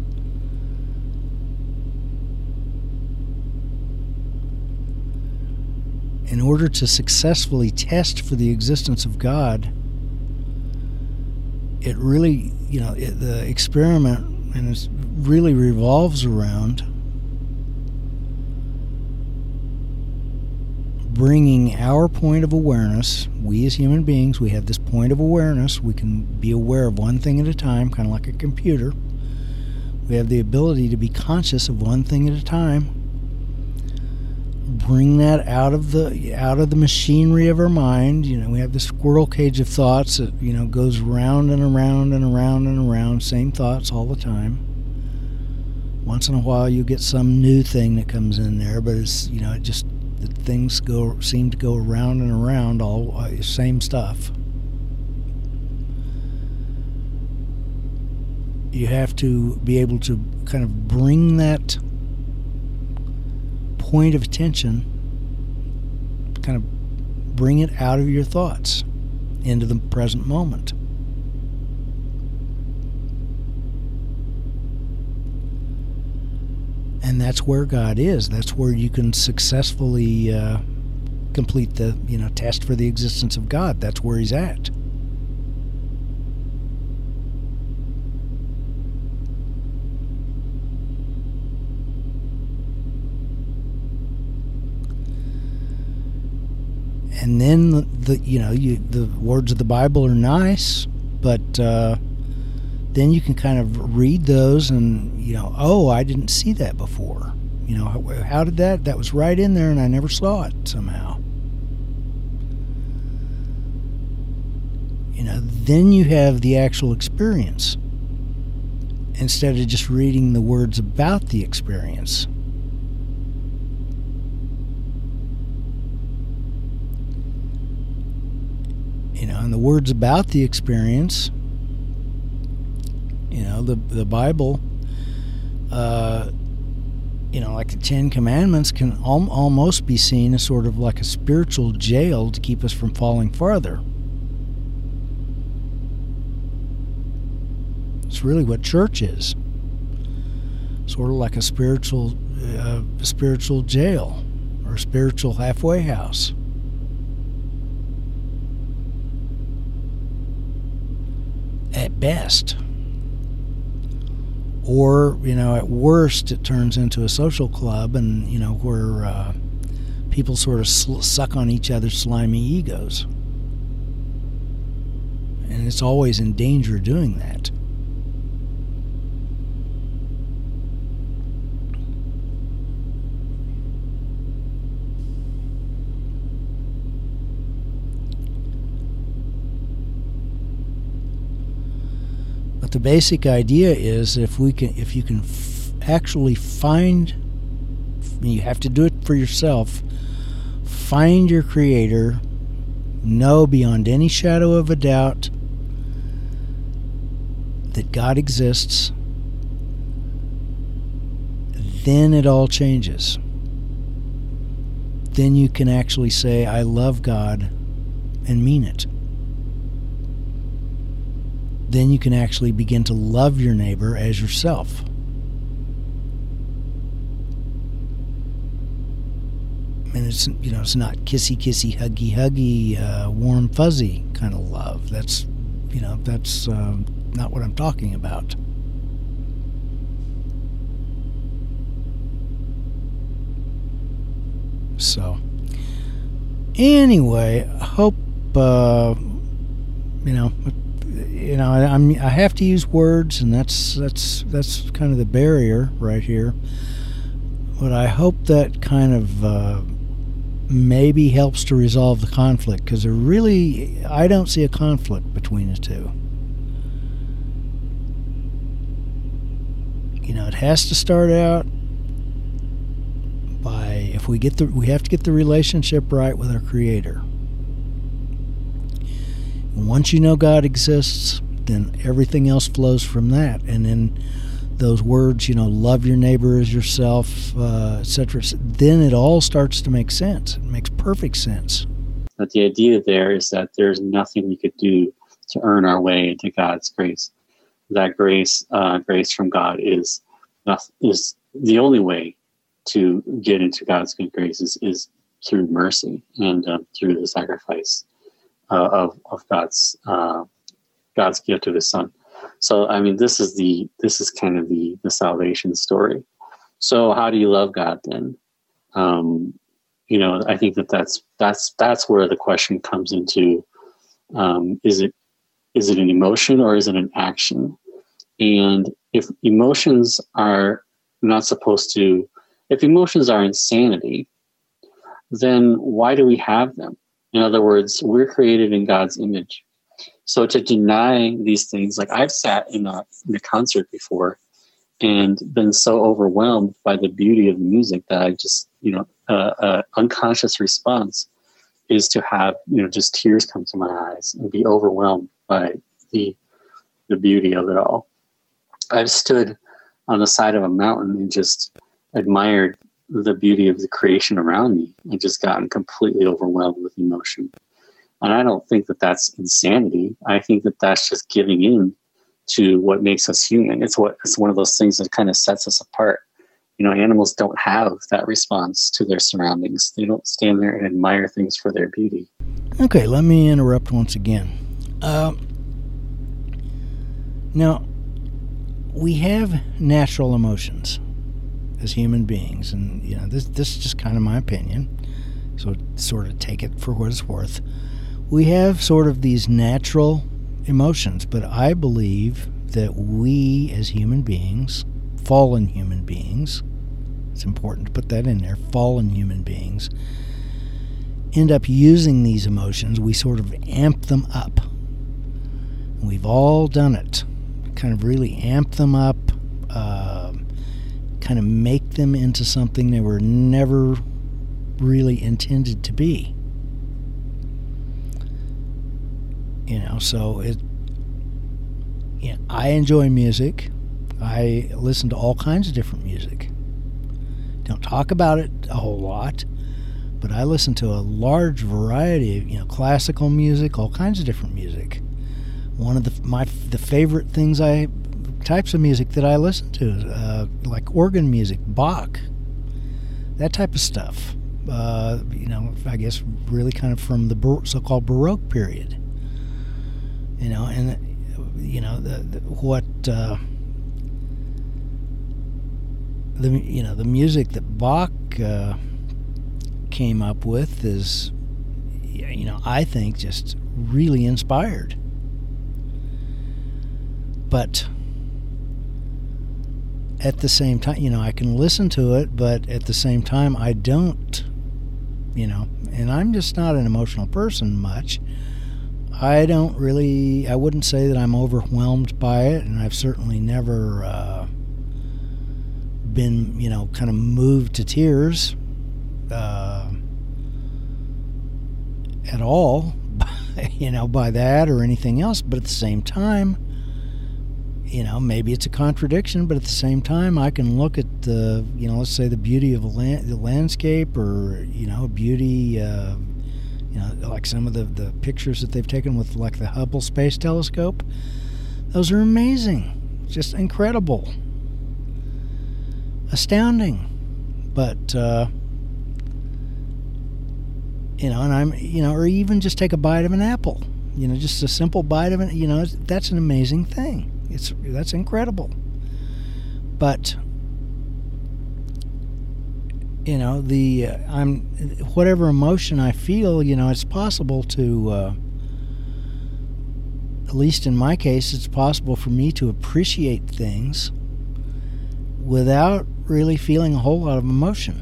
A: In order to successfully test for the existence of God, it really, the experiment really revolves around bringing our point of awareness. We as human beings, we have this point of awareness. We can be aware of one thing at a time, kind of like a computer. We have the ability to be conscious of one thing at a time. Bring that out of the machinery of our mind. We have this squirrel cage of thoughts that goes round and around and around and around, same thoughts all the time. Once in a while you get some new thing that comes in there, but it's it just the things seem to go around and around, all same stuff. You have to be able to kind of bring that point of attention, kind of bring it out of your thoughts into the present moment. And that's where God is. That's where you can successfully complete the test for the existence of God. That's where He's at. And then the words of the Bible are nice, but then you can kind of read those and I didn't see that before. How did that was right in there and I never saw it somehow. Then you have the actual experience instead of just reading the words about the experience. And the words about the experience, the Bible, like the Ten Commandments can almost be seen as sort of like a spiritual jail to keep us from falling farther. It's really what church is. Sort of like a spiritual jail or a spiritual halfway house. At best. Or, at worst, it turns into a social club and, where people sort of suck on each other's slimy egos. And it's always in danger of doing that. But the basic idea is if you can actually find, you have to do it for yourself, find your Creator, know beyond any shadow of a doubt that God exists, then it all changes. Then you can actually say, I love God, and mean it. Then you can actually begin to love your neighbor as yourself. And it's not kissy huggy warm fuzzy kind of love. That's not what I'm talking about. So anyway, I hope I have to use words, and that's kind of the barrier right here. But I hope that kind of maybe helps to resolve the conflict, because I don't see a conflict between the two. It has to start out by we have to get the relationship right with our Creator. Once you know God exists, then everything else flows from that. And then those words, love your neighbor as yourself, etc., then it all starts to make sense. It makes perfect sense.
C: But the idea there is that there's nothing we could do to earn our way into God's grace. That grace from God is the only way to get into God's good graces is through mercy and through the sacrifice of God's gift of His Son. So, I mean, this is kind of the salvation story. So, how do you love God then? I think that's where the question comes into: is it an emotion or is it an action? And if emotions are if emotions are insanity, then why do we have them? In other words, we're created in God's image. So to deny these things, like I've sat in a concert before and been so overwhelmed by the beauty of the music that I just, unconscious response is to have, just tears come to my eyes and be overwhelmed by the beauty of it all. I've stood on the side of a mountain and just admired the beauty of the creation around me and just gotten completely overwhelmed with emotion. And I don't think that that's insanity. I think that that's just giving in to what makes us human. It's one of those things that kind of sets us apart. Animals don't have that response to their surroundings. They don't stand there and admire things for their beauty.
A: Okay, let me interrupt once again. Now, we have natural emotions as human beings, and this is just kind of my opinion, so sort of take it for what it's worth. We have sort of these natural emotions, but I believe that we as human beings, fallen human beings, it's important to put that in there, fallen human beings, end up using these emotions. We sort of amp them up. We've all done it. Kind of really amp them up, kind of make them into something they were never really intended to be. So I enjoy music. I listen to all kinds of different music. Don't talk about it a whole lot, but I listen to a large variety of, classical music, all kinds of different music. One of the favorite types of music that I listen to is like organ music, Bach, that type of stuff. I guess really kind of from the so-called Baroque period. The music that Bach came up with is, I think just really inspired. But at the same time, I can listen to it, but at the same time, I don't, and I'm just not an emotional person much. I wouldn't say that I'm overwhelmed by it, and I've certainly never been, kind of moved to tears at all, by that or anything else. But at the same time, maybe it's a contradiction, but at the same time, I can look at the, let's say the beauty of the landscape, or, beauty, like some of the pictures that they've taken with like the Hubble Space Telescope. Those are amazing, just incredible, astounding. But, and I'm, or even just take a bite of an apple, just a simple bite of it, that's an amazing thing. That's incredible. But whatever emotion I feel, it's possible to, at least in my case, it's possible for me to appreciate things without really feeling a whole lot of emotion.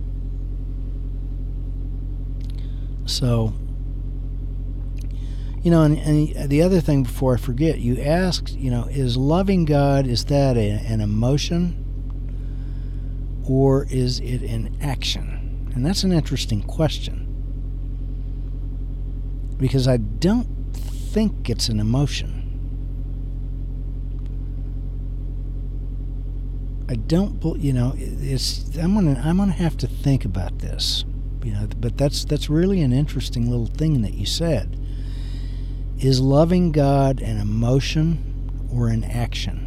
A: So, and the other thing before I forget, you asked, is loving God, is that an emotion or is it an action? And that's an interesting question, because I don't think it's an emotion. I don't, I'm gonna have to think about this, But that's really an interesting little thing that you said. Is loving God an emotion or an action?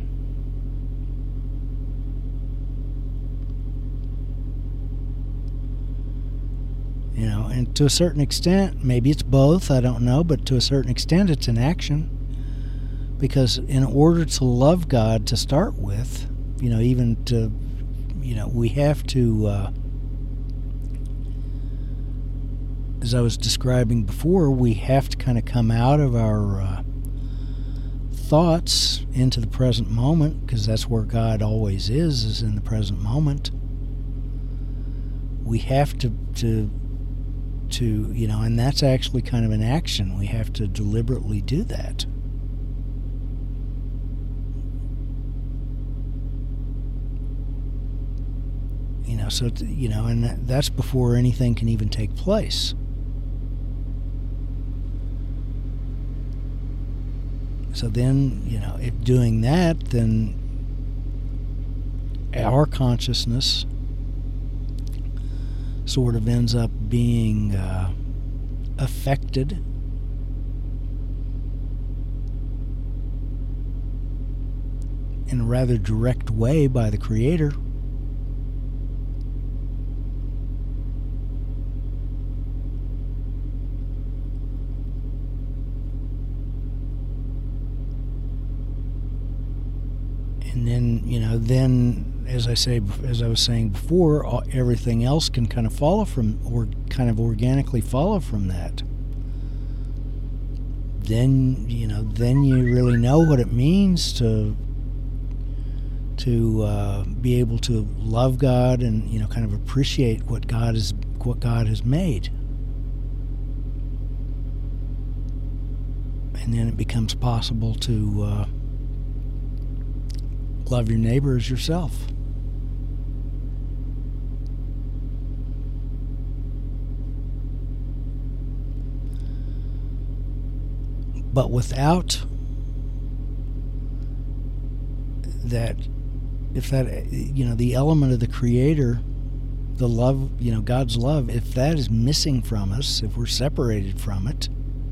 A: And to a certain extent, maybe it's both, I don't know, but to a certain extent it's an action. Because in order to love God to start with, even to, we have to, as I was describing before, we have to kind of come out of our thoughts into the present moment, because that's where God always is in the present moment. We have to and that's actually kind of an action. We have to deliberately do that. And that's before anything can even take place. So then, if doing that, then our consciousness sort of ends up being affected in a rather direct way by the Creator. And then, as I was saying before, everything else can kind of follow from, or kind of organically follow from that. Then you really know what it means to be able to love God and kind of appreciate what God has made. And then it becomes possible to love your neighbor as yourself. But without that, if that, the element of the Creator, the love, God's love, if that is missing from us, if we're separated from it,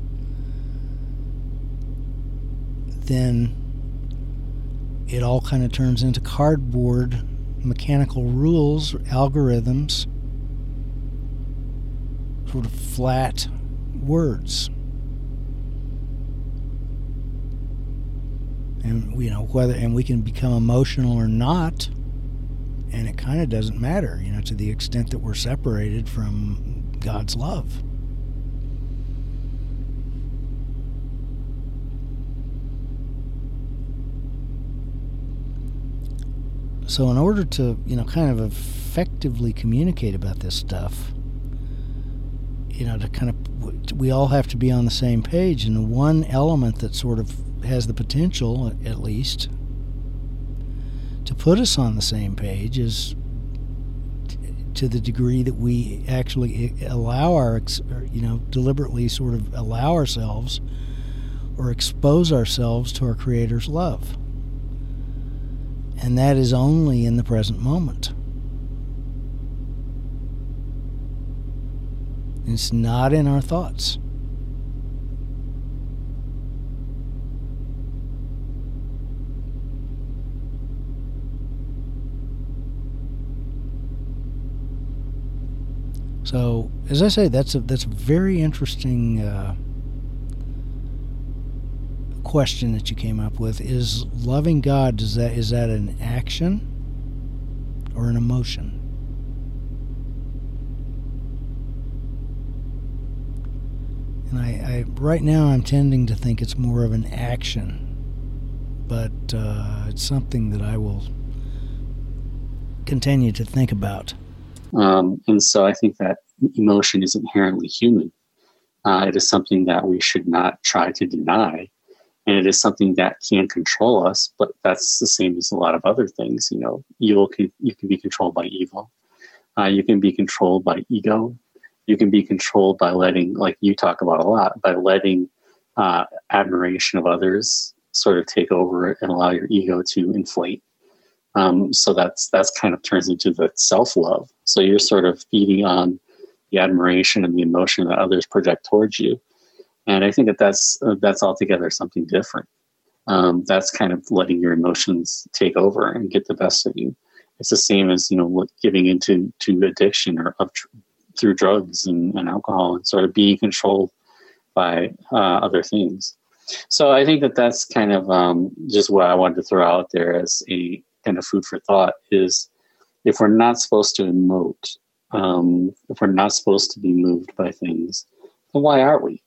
A: then it all kind of turns into cardboard, mechanical rules, algorithms, sort of flat words. And and we can become emotional or not, and it kind of doesn't matter, to the extent that we're separated from God's love. So in order to, kind of effectively communicate about this stuff, to kind of, we all have to be on the same page. And the one element that sort of has the potential, at least, to put us on the same page is to the degree that we actually allow deliberately sort of allow ourselves or expose ourselves to our Creator's love. And that is only in the present moment. It's not in our thoughts. So, as I say, that's a very interesting question that you came up with. Is loving God, is that an action or an emotion? And I right now I'm tending to think it's more of an action, but it's something that I will continue to think about.
C: And so I think that emotion is inherently human. It is something that we should not try to deny. And it is something that can control us, but that's the same as a lot of other things. You can be controlled by evil. You can be controlled by ego. You can be controlled by letting, like you talk about a lot, by letting admiration of others sort of take over and allow your ego to inflate. So that's kind of turns into the self-love. So you're sort of feeding on the admiration and the emotion that others project towards you. And I think that that's altogether something different. That's kind of letting your emotions take over and get the best of you. It's the same as, giving into addiction or through drugs and alcohol, and sort of being controlled by other things. So I think that that's kind of just what I wanted to throw out there as a kind of food for thought is, if we're not supposed to emote, if we're not supposed to be moved by things, then why are we?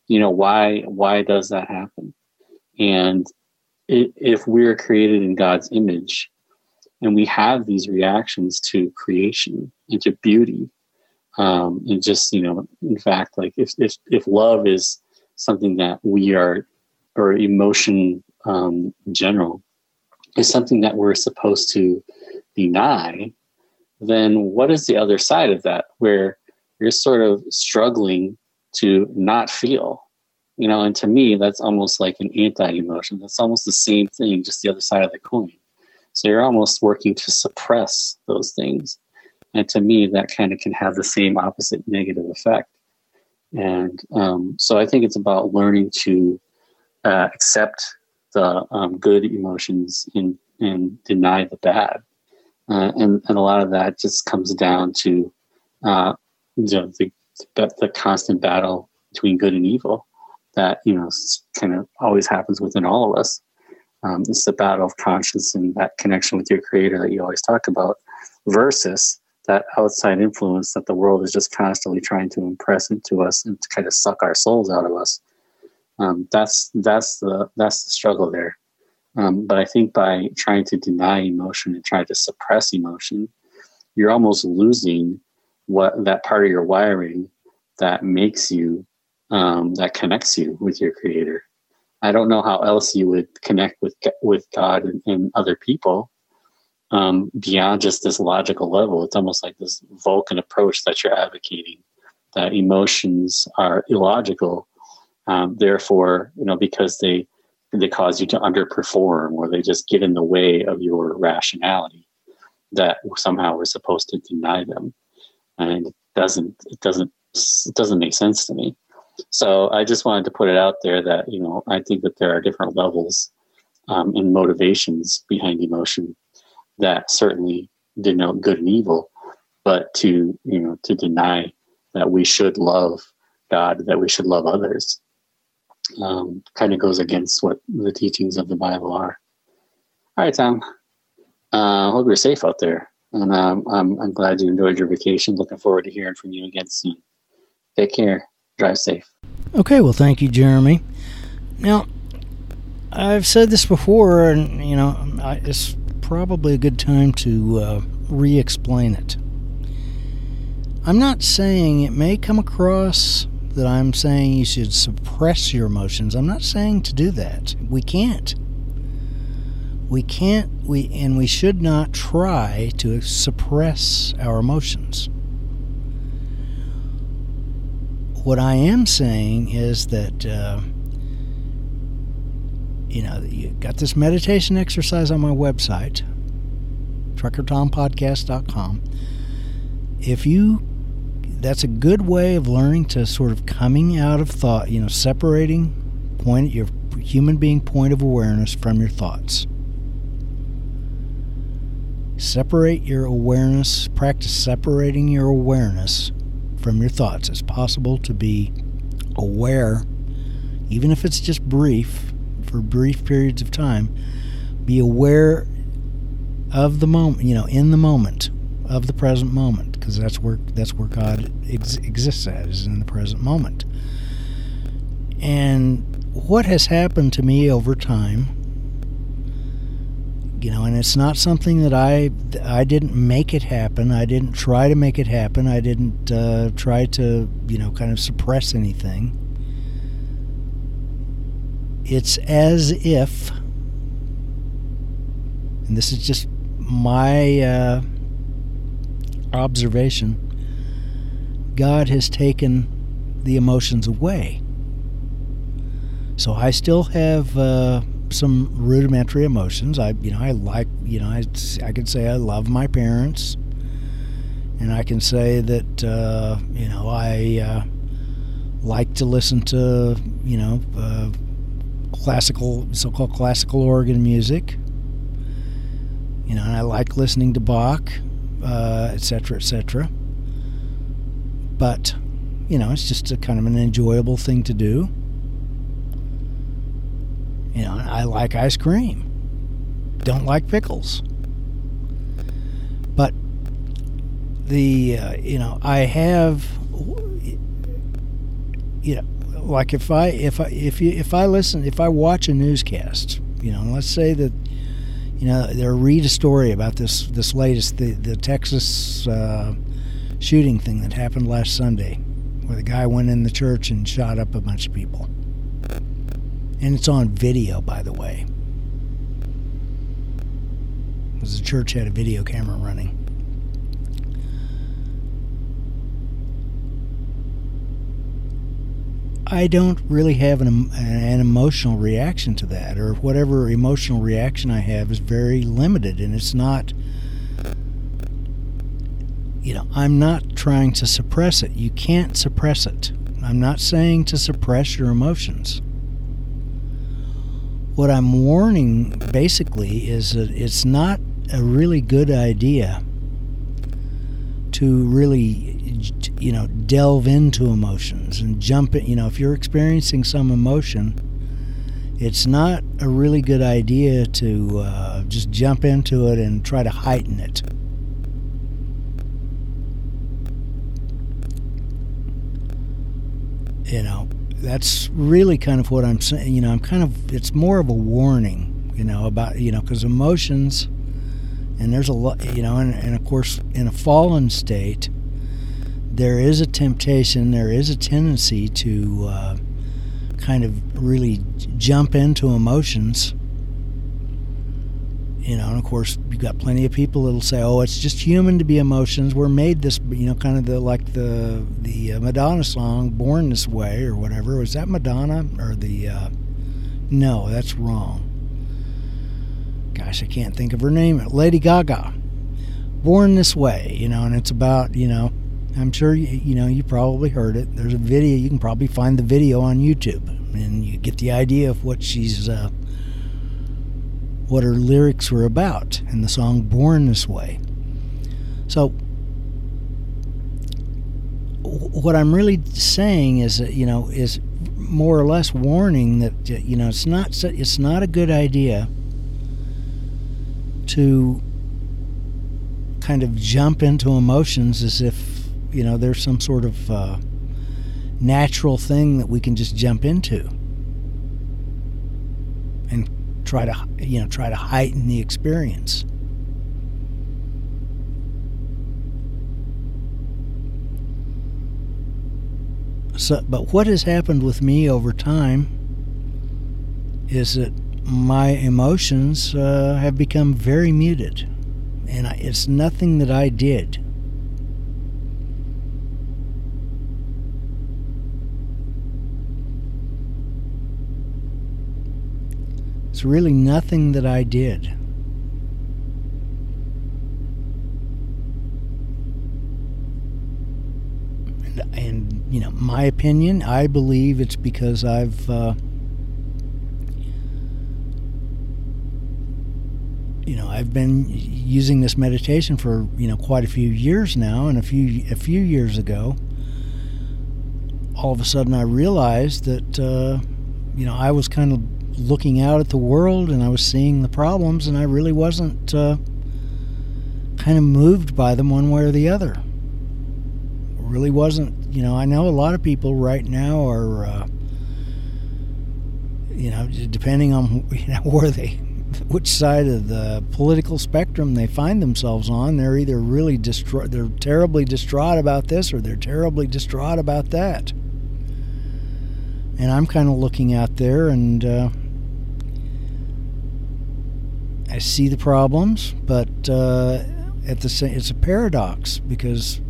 C: Why does that happen? And if we're created in God's image and we have these reactions to creation and to beauty, and just, in fact, like if love is something that we are, or emotion in general is something that we're supposed to deny, then what is the other side of that, where you're sort of struggling to not feel? And to me, that's almost like an anti-emotion. That's almost the same thing, just the other side of the coin. So you're almost working to suppress those things. And to me, that kind of can have the same opposite negative effect. And so I think it's about learning to accept the good emotions and deny the bad. And a lot of that just comes down to the constant battle between good and evil that, kind of always happens within all of us. It's the battle of conscience and that connection with your creator that you always talk about, versus that outside influence that the world is just constantly trying to impress into us and to kind of suck our souls out of us. That's the struggle there. But I think by trying to deny emotion and trying to suppress emotion, you're almost losing what that part of your wiring that makes you, that connects you with your creator. I don't know how else you would connect with God and other people beyond just this logical level. It's almost like this Vulcan approach that you're advocating, that emotions are illogical. Therefore, because they cause you to underperform, or they just get in the way of your rationality, that somehow we're supposed to deny them. And it doesn't make sense to me. So I just wanted to put it out there that, I think that there are different levels and motivations behind emotion that certainly denote good and evil, but to deny that we should love God, that we should love others, kind of goes against what the teachings of the Bible are. All right, Tom. Hope you're safe out there. And I'm glad you enjoyed your vacation. Looking forward to hearing from you again soon. Take care. Drive safe.
A: Okay, well, thank you, Jeremy. Now, I've said this before, and, it's probably a good time to re-explain it. I'm not saying, it may come across that I'm saying you should suppress your emotions. I'm not saying to do that. We can't. We should not try to suppress our emotions. What I am saying is that, you got this meditation exercise on my website, TruckerTomPodcast.com. That's a good way of learning to sort of coming out of thought, separating your human being point of awareness from your thoughts. Separate your awareness, practice separating your awareness from your thoughts. It's possible to be aware, even if it's just brief, for brief periods of time, be aware of the moment, in the moment, of the present moment, because that's where God exists at, is in the present moment. And what has happened to me over time, and it's not something that I didn't make it happen. I didn't try to make it happen. I didn't try to, kind of suppress anything. It's as if, and this is just my observation, God has taken the emotions away. So I still have some rudimentary emotions. I could say I love my parents, And I can say that, I like to listen to, classical, so-called classical organ music. And I like listening to Bach, etc., etc. But, it's just a kind of an enjoyable thing to do. I like ice cream. Don't like pickles. But I have, like if I watch a newscast, let's say that, they read a story about this latest, the Texas shooting thing that happened last Sunday, where the guy went in the church and shot up a bunch of people. And it's on video, by the way, because the church had a video camera running. I don't really have an emotional reaction to that, or whatever emotional reaction I have is very limited, and it's not, I'm not trying to suppress it. You can't suppress it. I'm not saying to suppress your emotions. What I'm warning, basically, is that it's not a really good idea to really, delve into emotions and jump in. If you're experiencing some emotion, it's not a really good idea to just jump into it and try to heighten it. That's really kind of what I'm saying. It's more of a warning, about, because emotions, and there's a lot, and of course, in a fallen state, there is a temptation, there is a tendency to kind of really jump into emotions. And of course, you've got plenty of people that'll say, "Oh, it's just human to be emotions. We're made this," kind of the Madonna song, "Born This Way" or whatever. Was that Madonna or the? No, that's wrong. Gosh, I can't think of her name. Lady Gaga, "Born This Way." And it's about, I'm sure you probably heard it. There's a video. You can probably find the video on YouTube, and you get the idea of what she's. What her lyrics were about in the song "Born This Way." So what I'm really saying is that, is more or less warning that, it's not a good idea to kind of jump into emotions as if, there's some sort of natural thing that we can just jump into and try to heighten the experience. So, but what has happened with me over time is that my emotions have become very muted, and it's nothing that I did. It's really nothing that I did. And my opinion, I believe it's because I've, I've been using this meditation for, quite a few years now, and a few years ago, all of a sudden I realized that, I was kind of looking out at the world, and I was seeing the problems, and I really wasn't kind of moved by them one way or the other. Really wasn't. I know a lot of people right now are, depending on which side of the political spectrum they find themselves on, they're either really they're terribly distraught about this, or they're terribly distraught about that. And I'm kind of looking out there, and I see the problems, but at the same, it's a paradox, because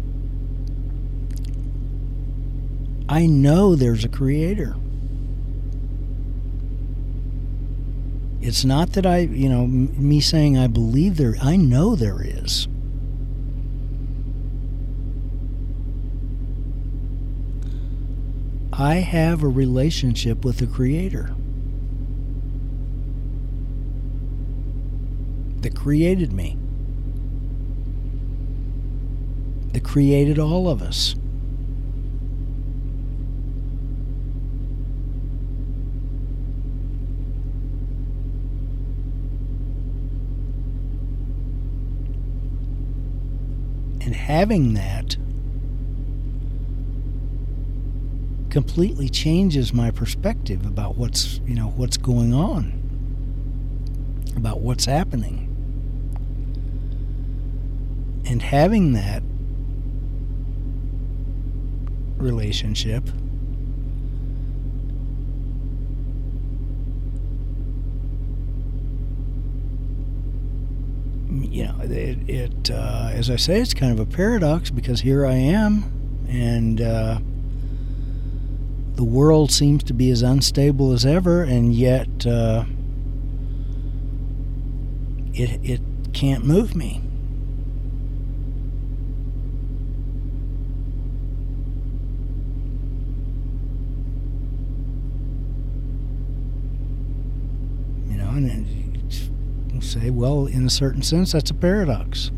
A: I know there's a creator. It's not that me saying I believe there. I know there is. I have a relationship with the Creator that created me, that created all of us. And having that completely changes my perspective about what's going on, about what's happening. And having that relationship it as I say, it's kind of a paradox, because here I am, and the world seems to be as unstable as ever, and yet it can't move me. And you say, well, in a certain sense, that's a paradox.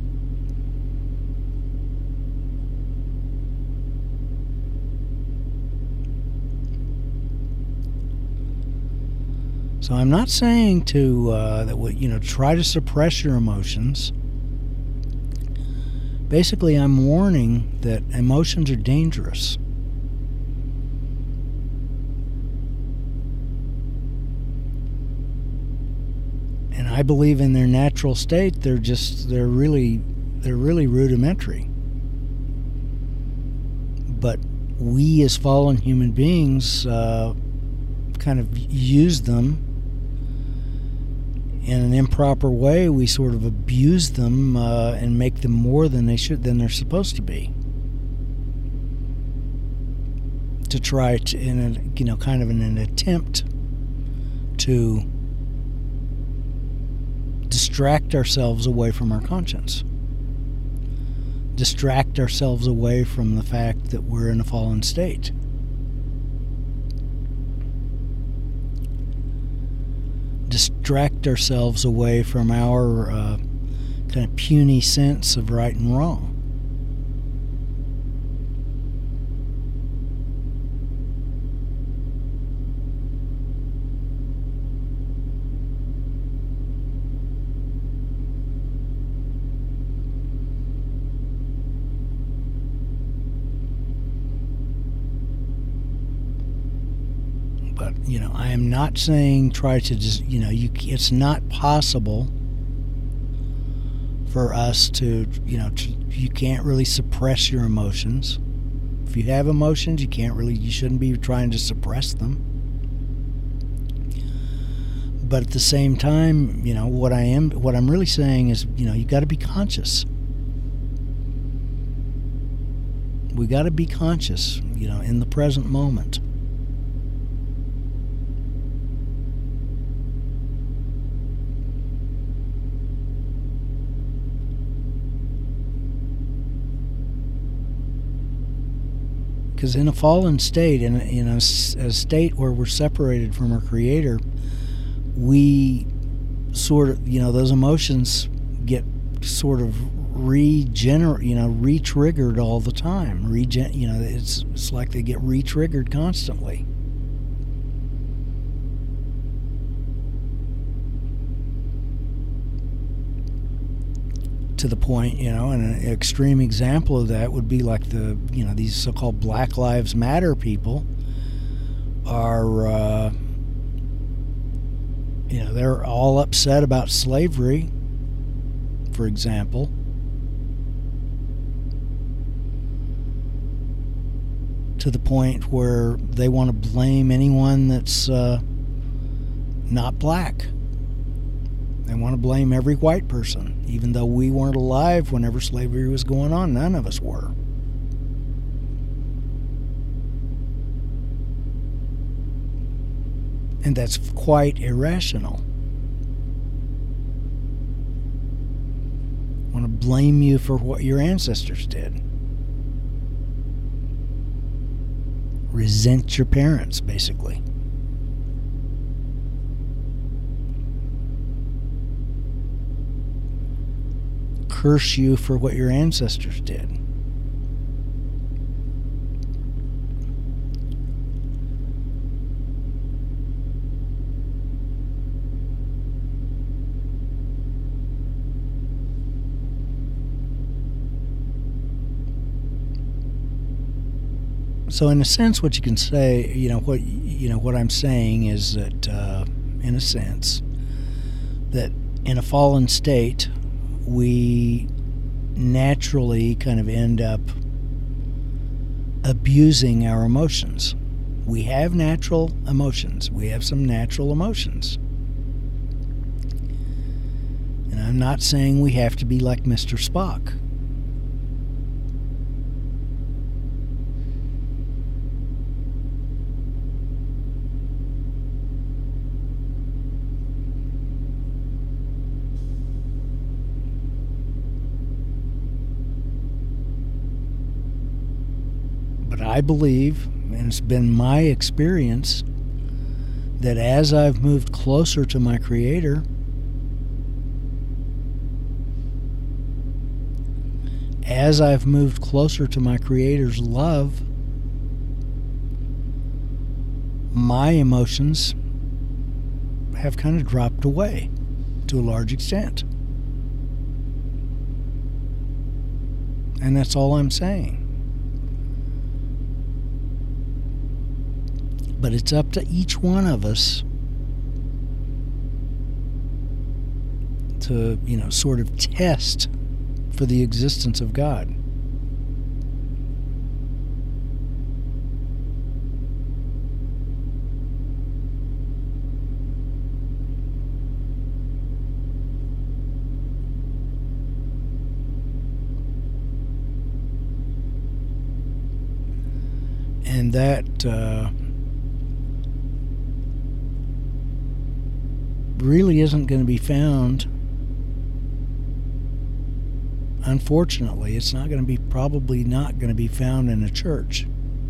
A: So I'm not saying to try to suppress your emotions. Basically, I'm warning that emotions are dangerous. And I believe in their natural state, they're really rudimentary. But we as fallen human beings kind of use them in an improper way. We sort of abuse them and make them more than they're supposed to be. To try to, kind of in an attempt to distract ourselves away from our conscience. Distract ourselves away from the fact that we're in a fallen state. Distract ourselves away from our kind of puny sense of right and wrong. But, I am not saying try to just, it's not possible for us to, you can't really suppress your emotions. If you have emotions, you shouldn't be trying to suppress them. But at the same time, what I'm really saying is, you got to be conscious. We got to be conscious, in the present moment. Because in a fallen state, in a state where we're separated from our Creator, we sort of, those emotions get sort of re-triggered all the time. It's like they get re-triggered constantly. To the point, and an extreme example of that would be like these so-called Black Lives Matter people are, they're all upset about slavery, for example. To the point where they want to blame anyone that's not black. They want to blame every white person, even though we weren't alive whenever slavery was going on. None of us were. And that's quite irrational. Want to blame you for what your ancestors did. resent your parents, basically. Curse you for what your ancestors did. So in a sense, what you can say, what I'm saying is that, in a sense, that in a fallen state, we naturally kind of end up abusing our emotions. We have natural emotions. We have some natural emotions. And I'm not saying we have to be like Mr. Spock. I believe, and it's been my experience, that as I've moved closer to my Creator, as I've moved closer to my Creator's love, my emotions have kind of dropped away to a large extent. And that's all I'm saying. But it's up to each one of us to, sort of test for the existence of God. And that really isn't going to be found. Unfortunately, it's not going to be, probably not going to be found in a church.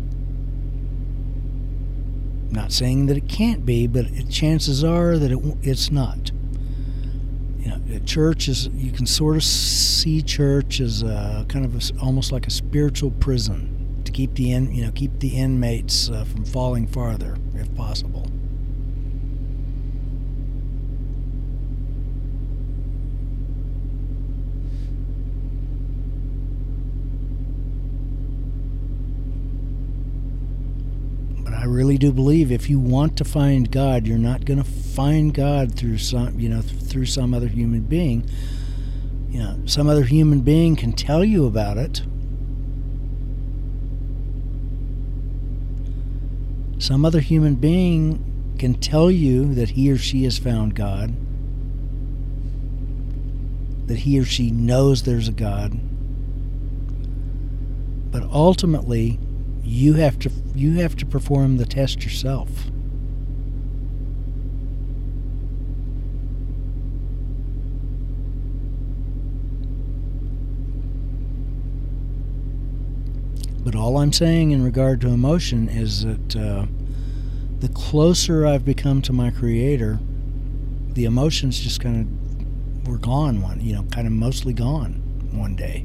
A: Not saying that it can't be, but chances are that it's not. Church is, you can sort of see church as kind of almost like a spiritual prison to keep the inmates from falling farther, if possible. I really do believe if you want to find God, you're not going to find God through some other human being. Some other human being can tell you about it. Some other human being can tell you that he or she has found God, that he or she knows there's a God. But ultimately, you have to perform the test yourself. But all I'm saying in regard to emotion is that the closer I've become to my Creator, the emotions just kind of were gone kind of mostly gone one day.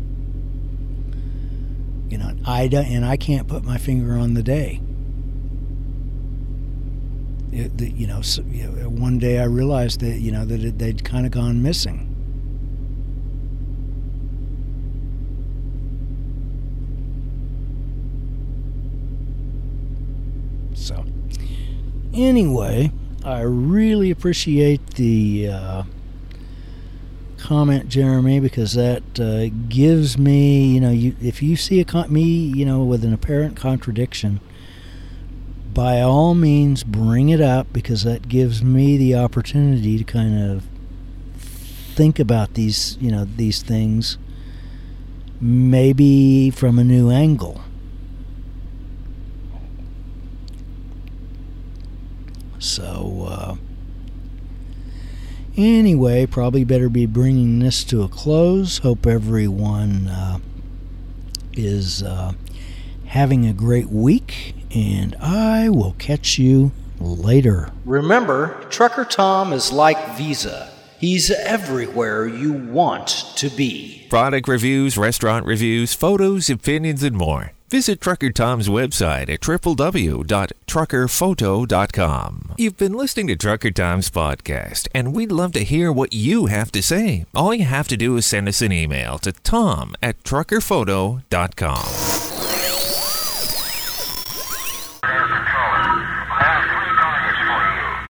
A: I can't put my finger on the day. One day I realized that they'd kind of gone missing. So, anyway, I really appreciate the comment, Jeremy, because that gives me, if you see me, with an apparent contradiction, by all means bring it up, because that gives me the opportunity to kind of think about these things maybe from a new angle. So, anyway, probably better be bringing this to a close. Hope everyone is having a great week, and I will catch you later.
D: Remember, Trucker Tom is like Visa. He's everywhere you want to be.
E: Product reviews, restaurant reviews, photos, opinions, and more. Visit Trucker Tom's website at www.truckerphoto.com. You've been listening to Trucker Tom's podcast, and we'd love to hear what you have to say. All you have to do is send us an email to tom@truckerphoto.com.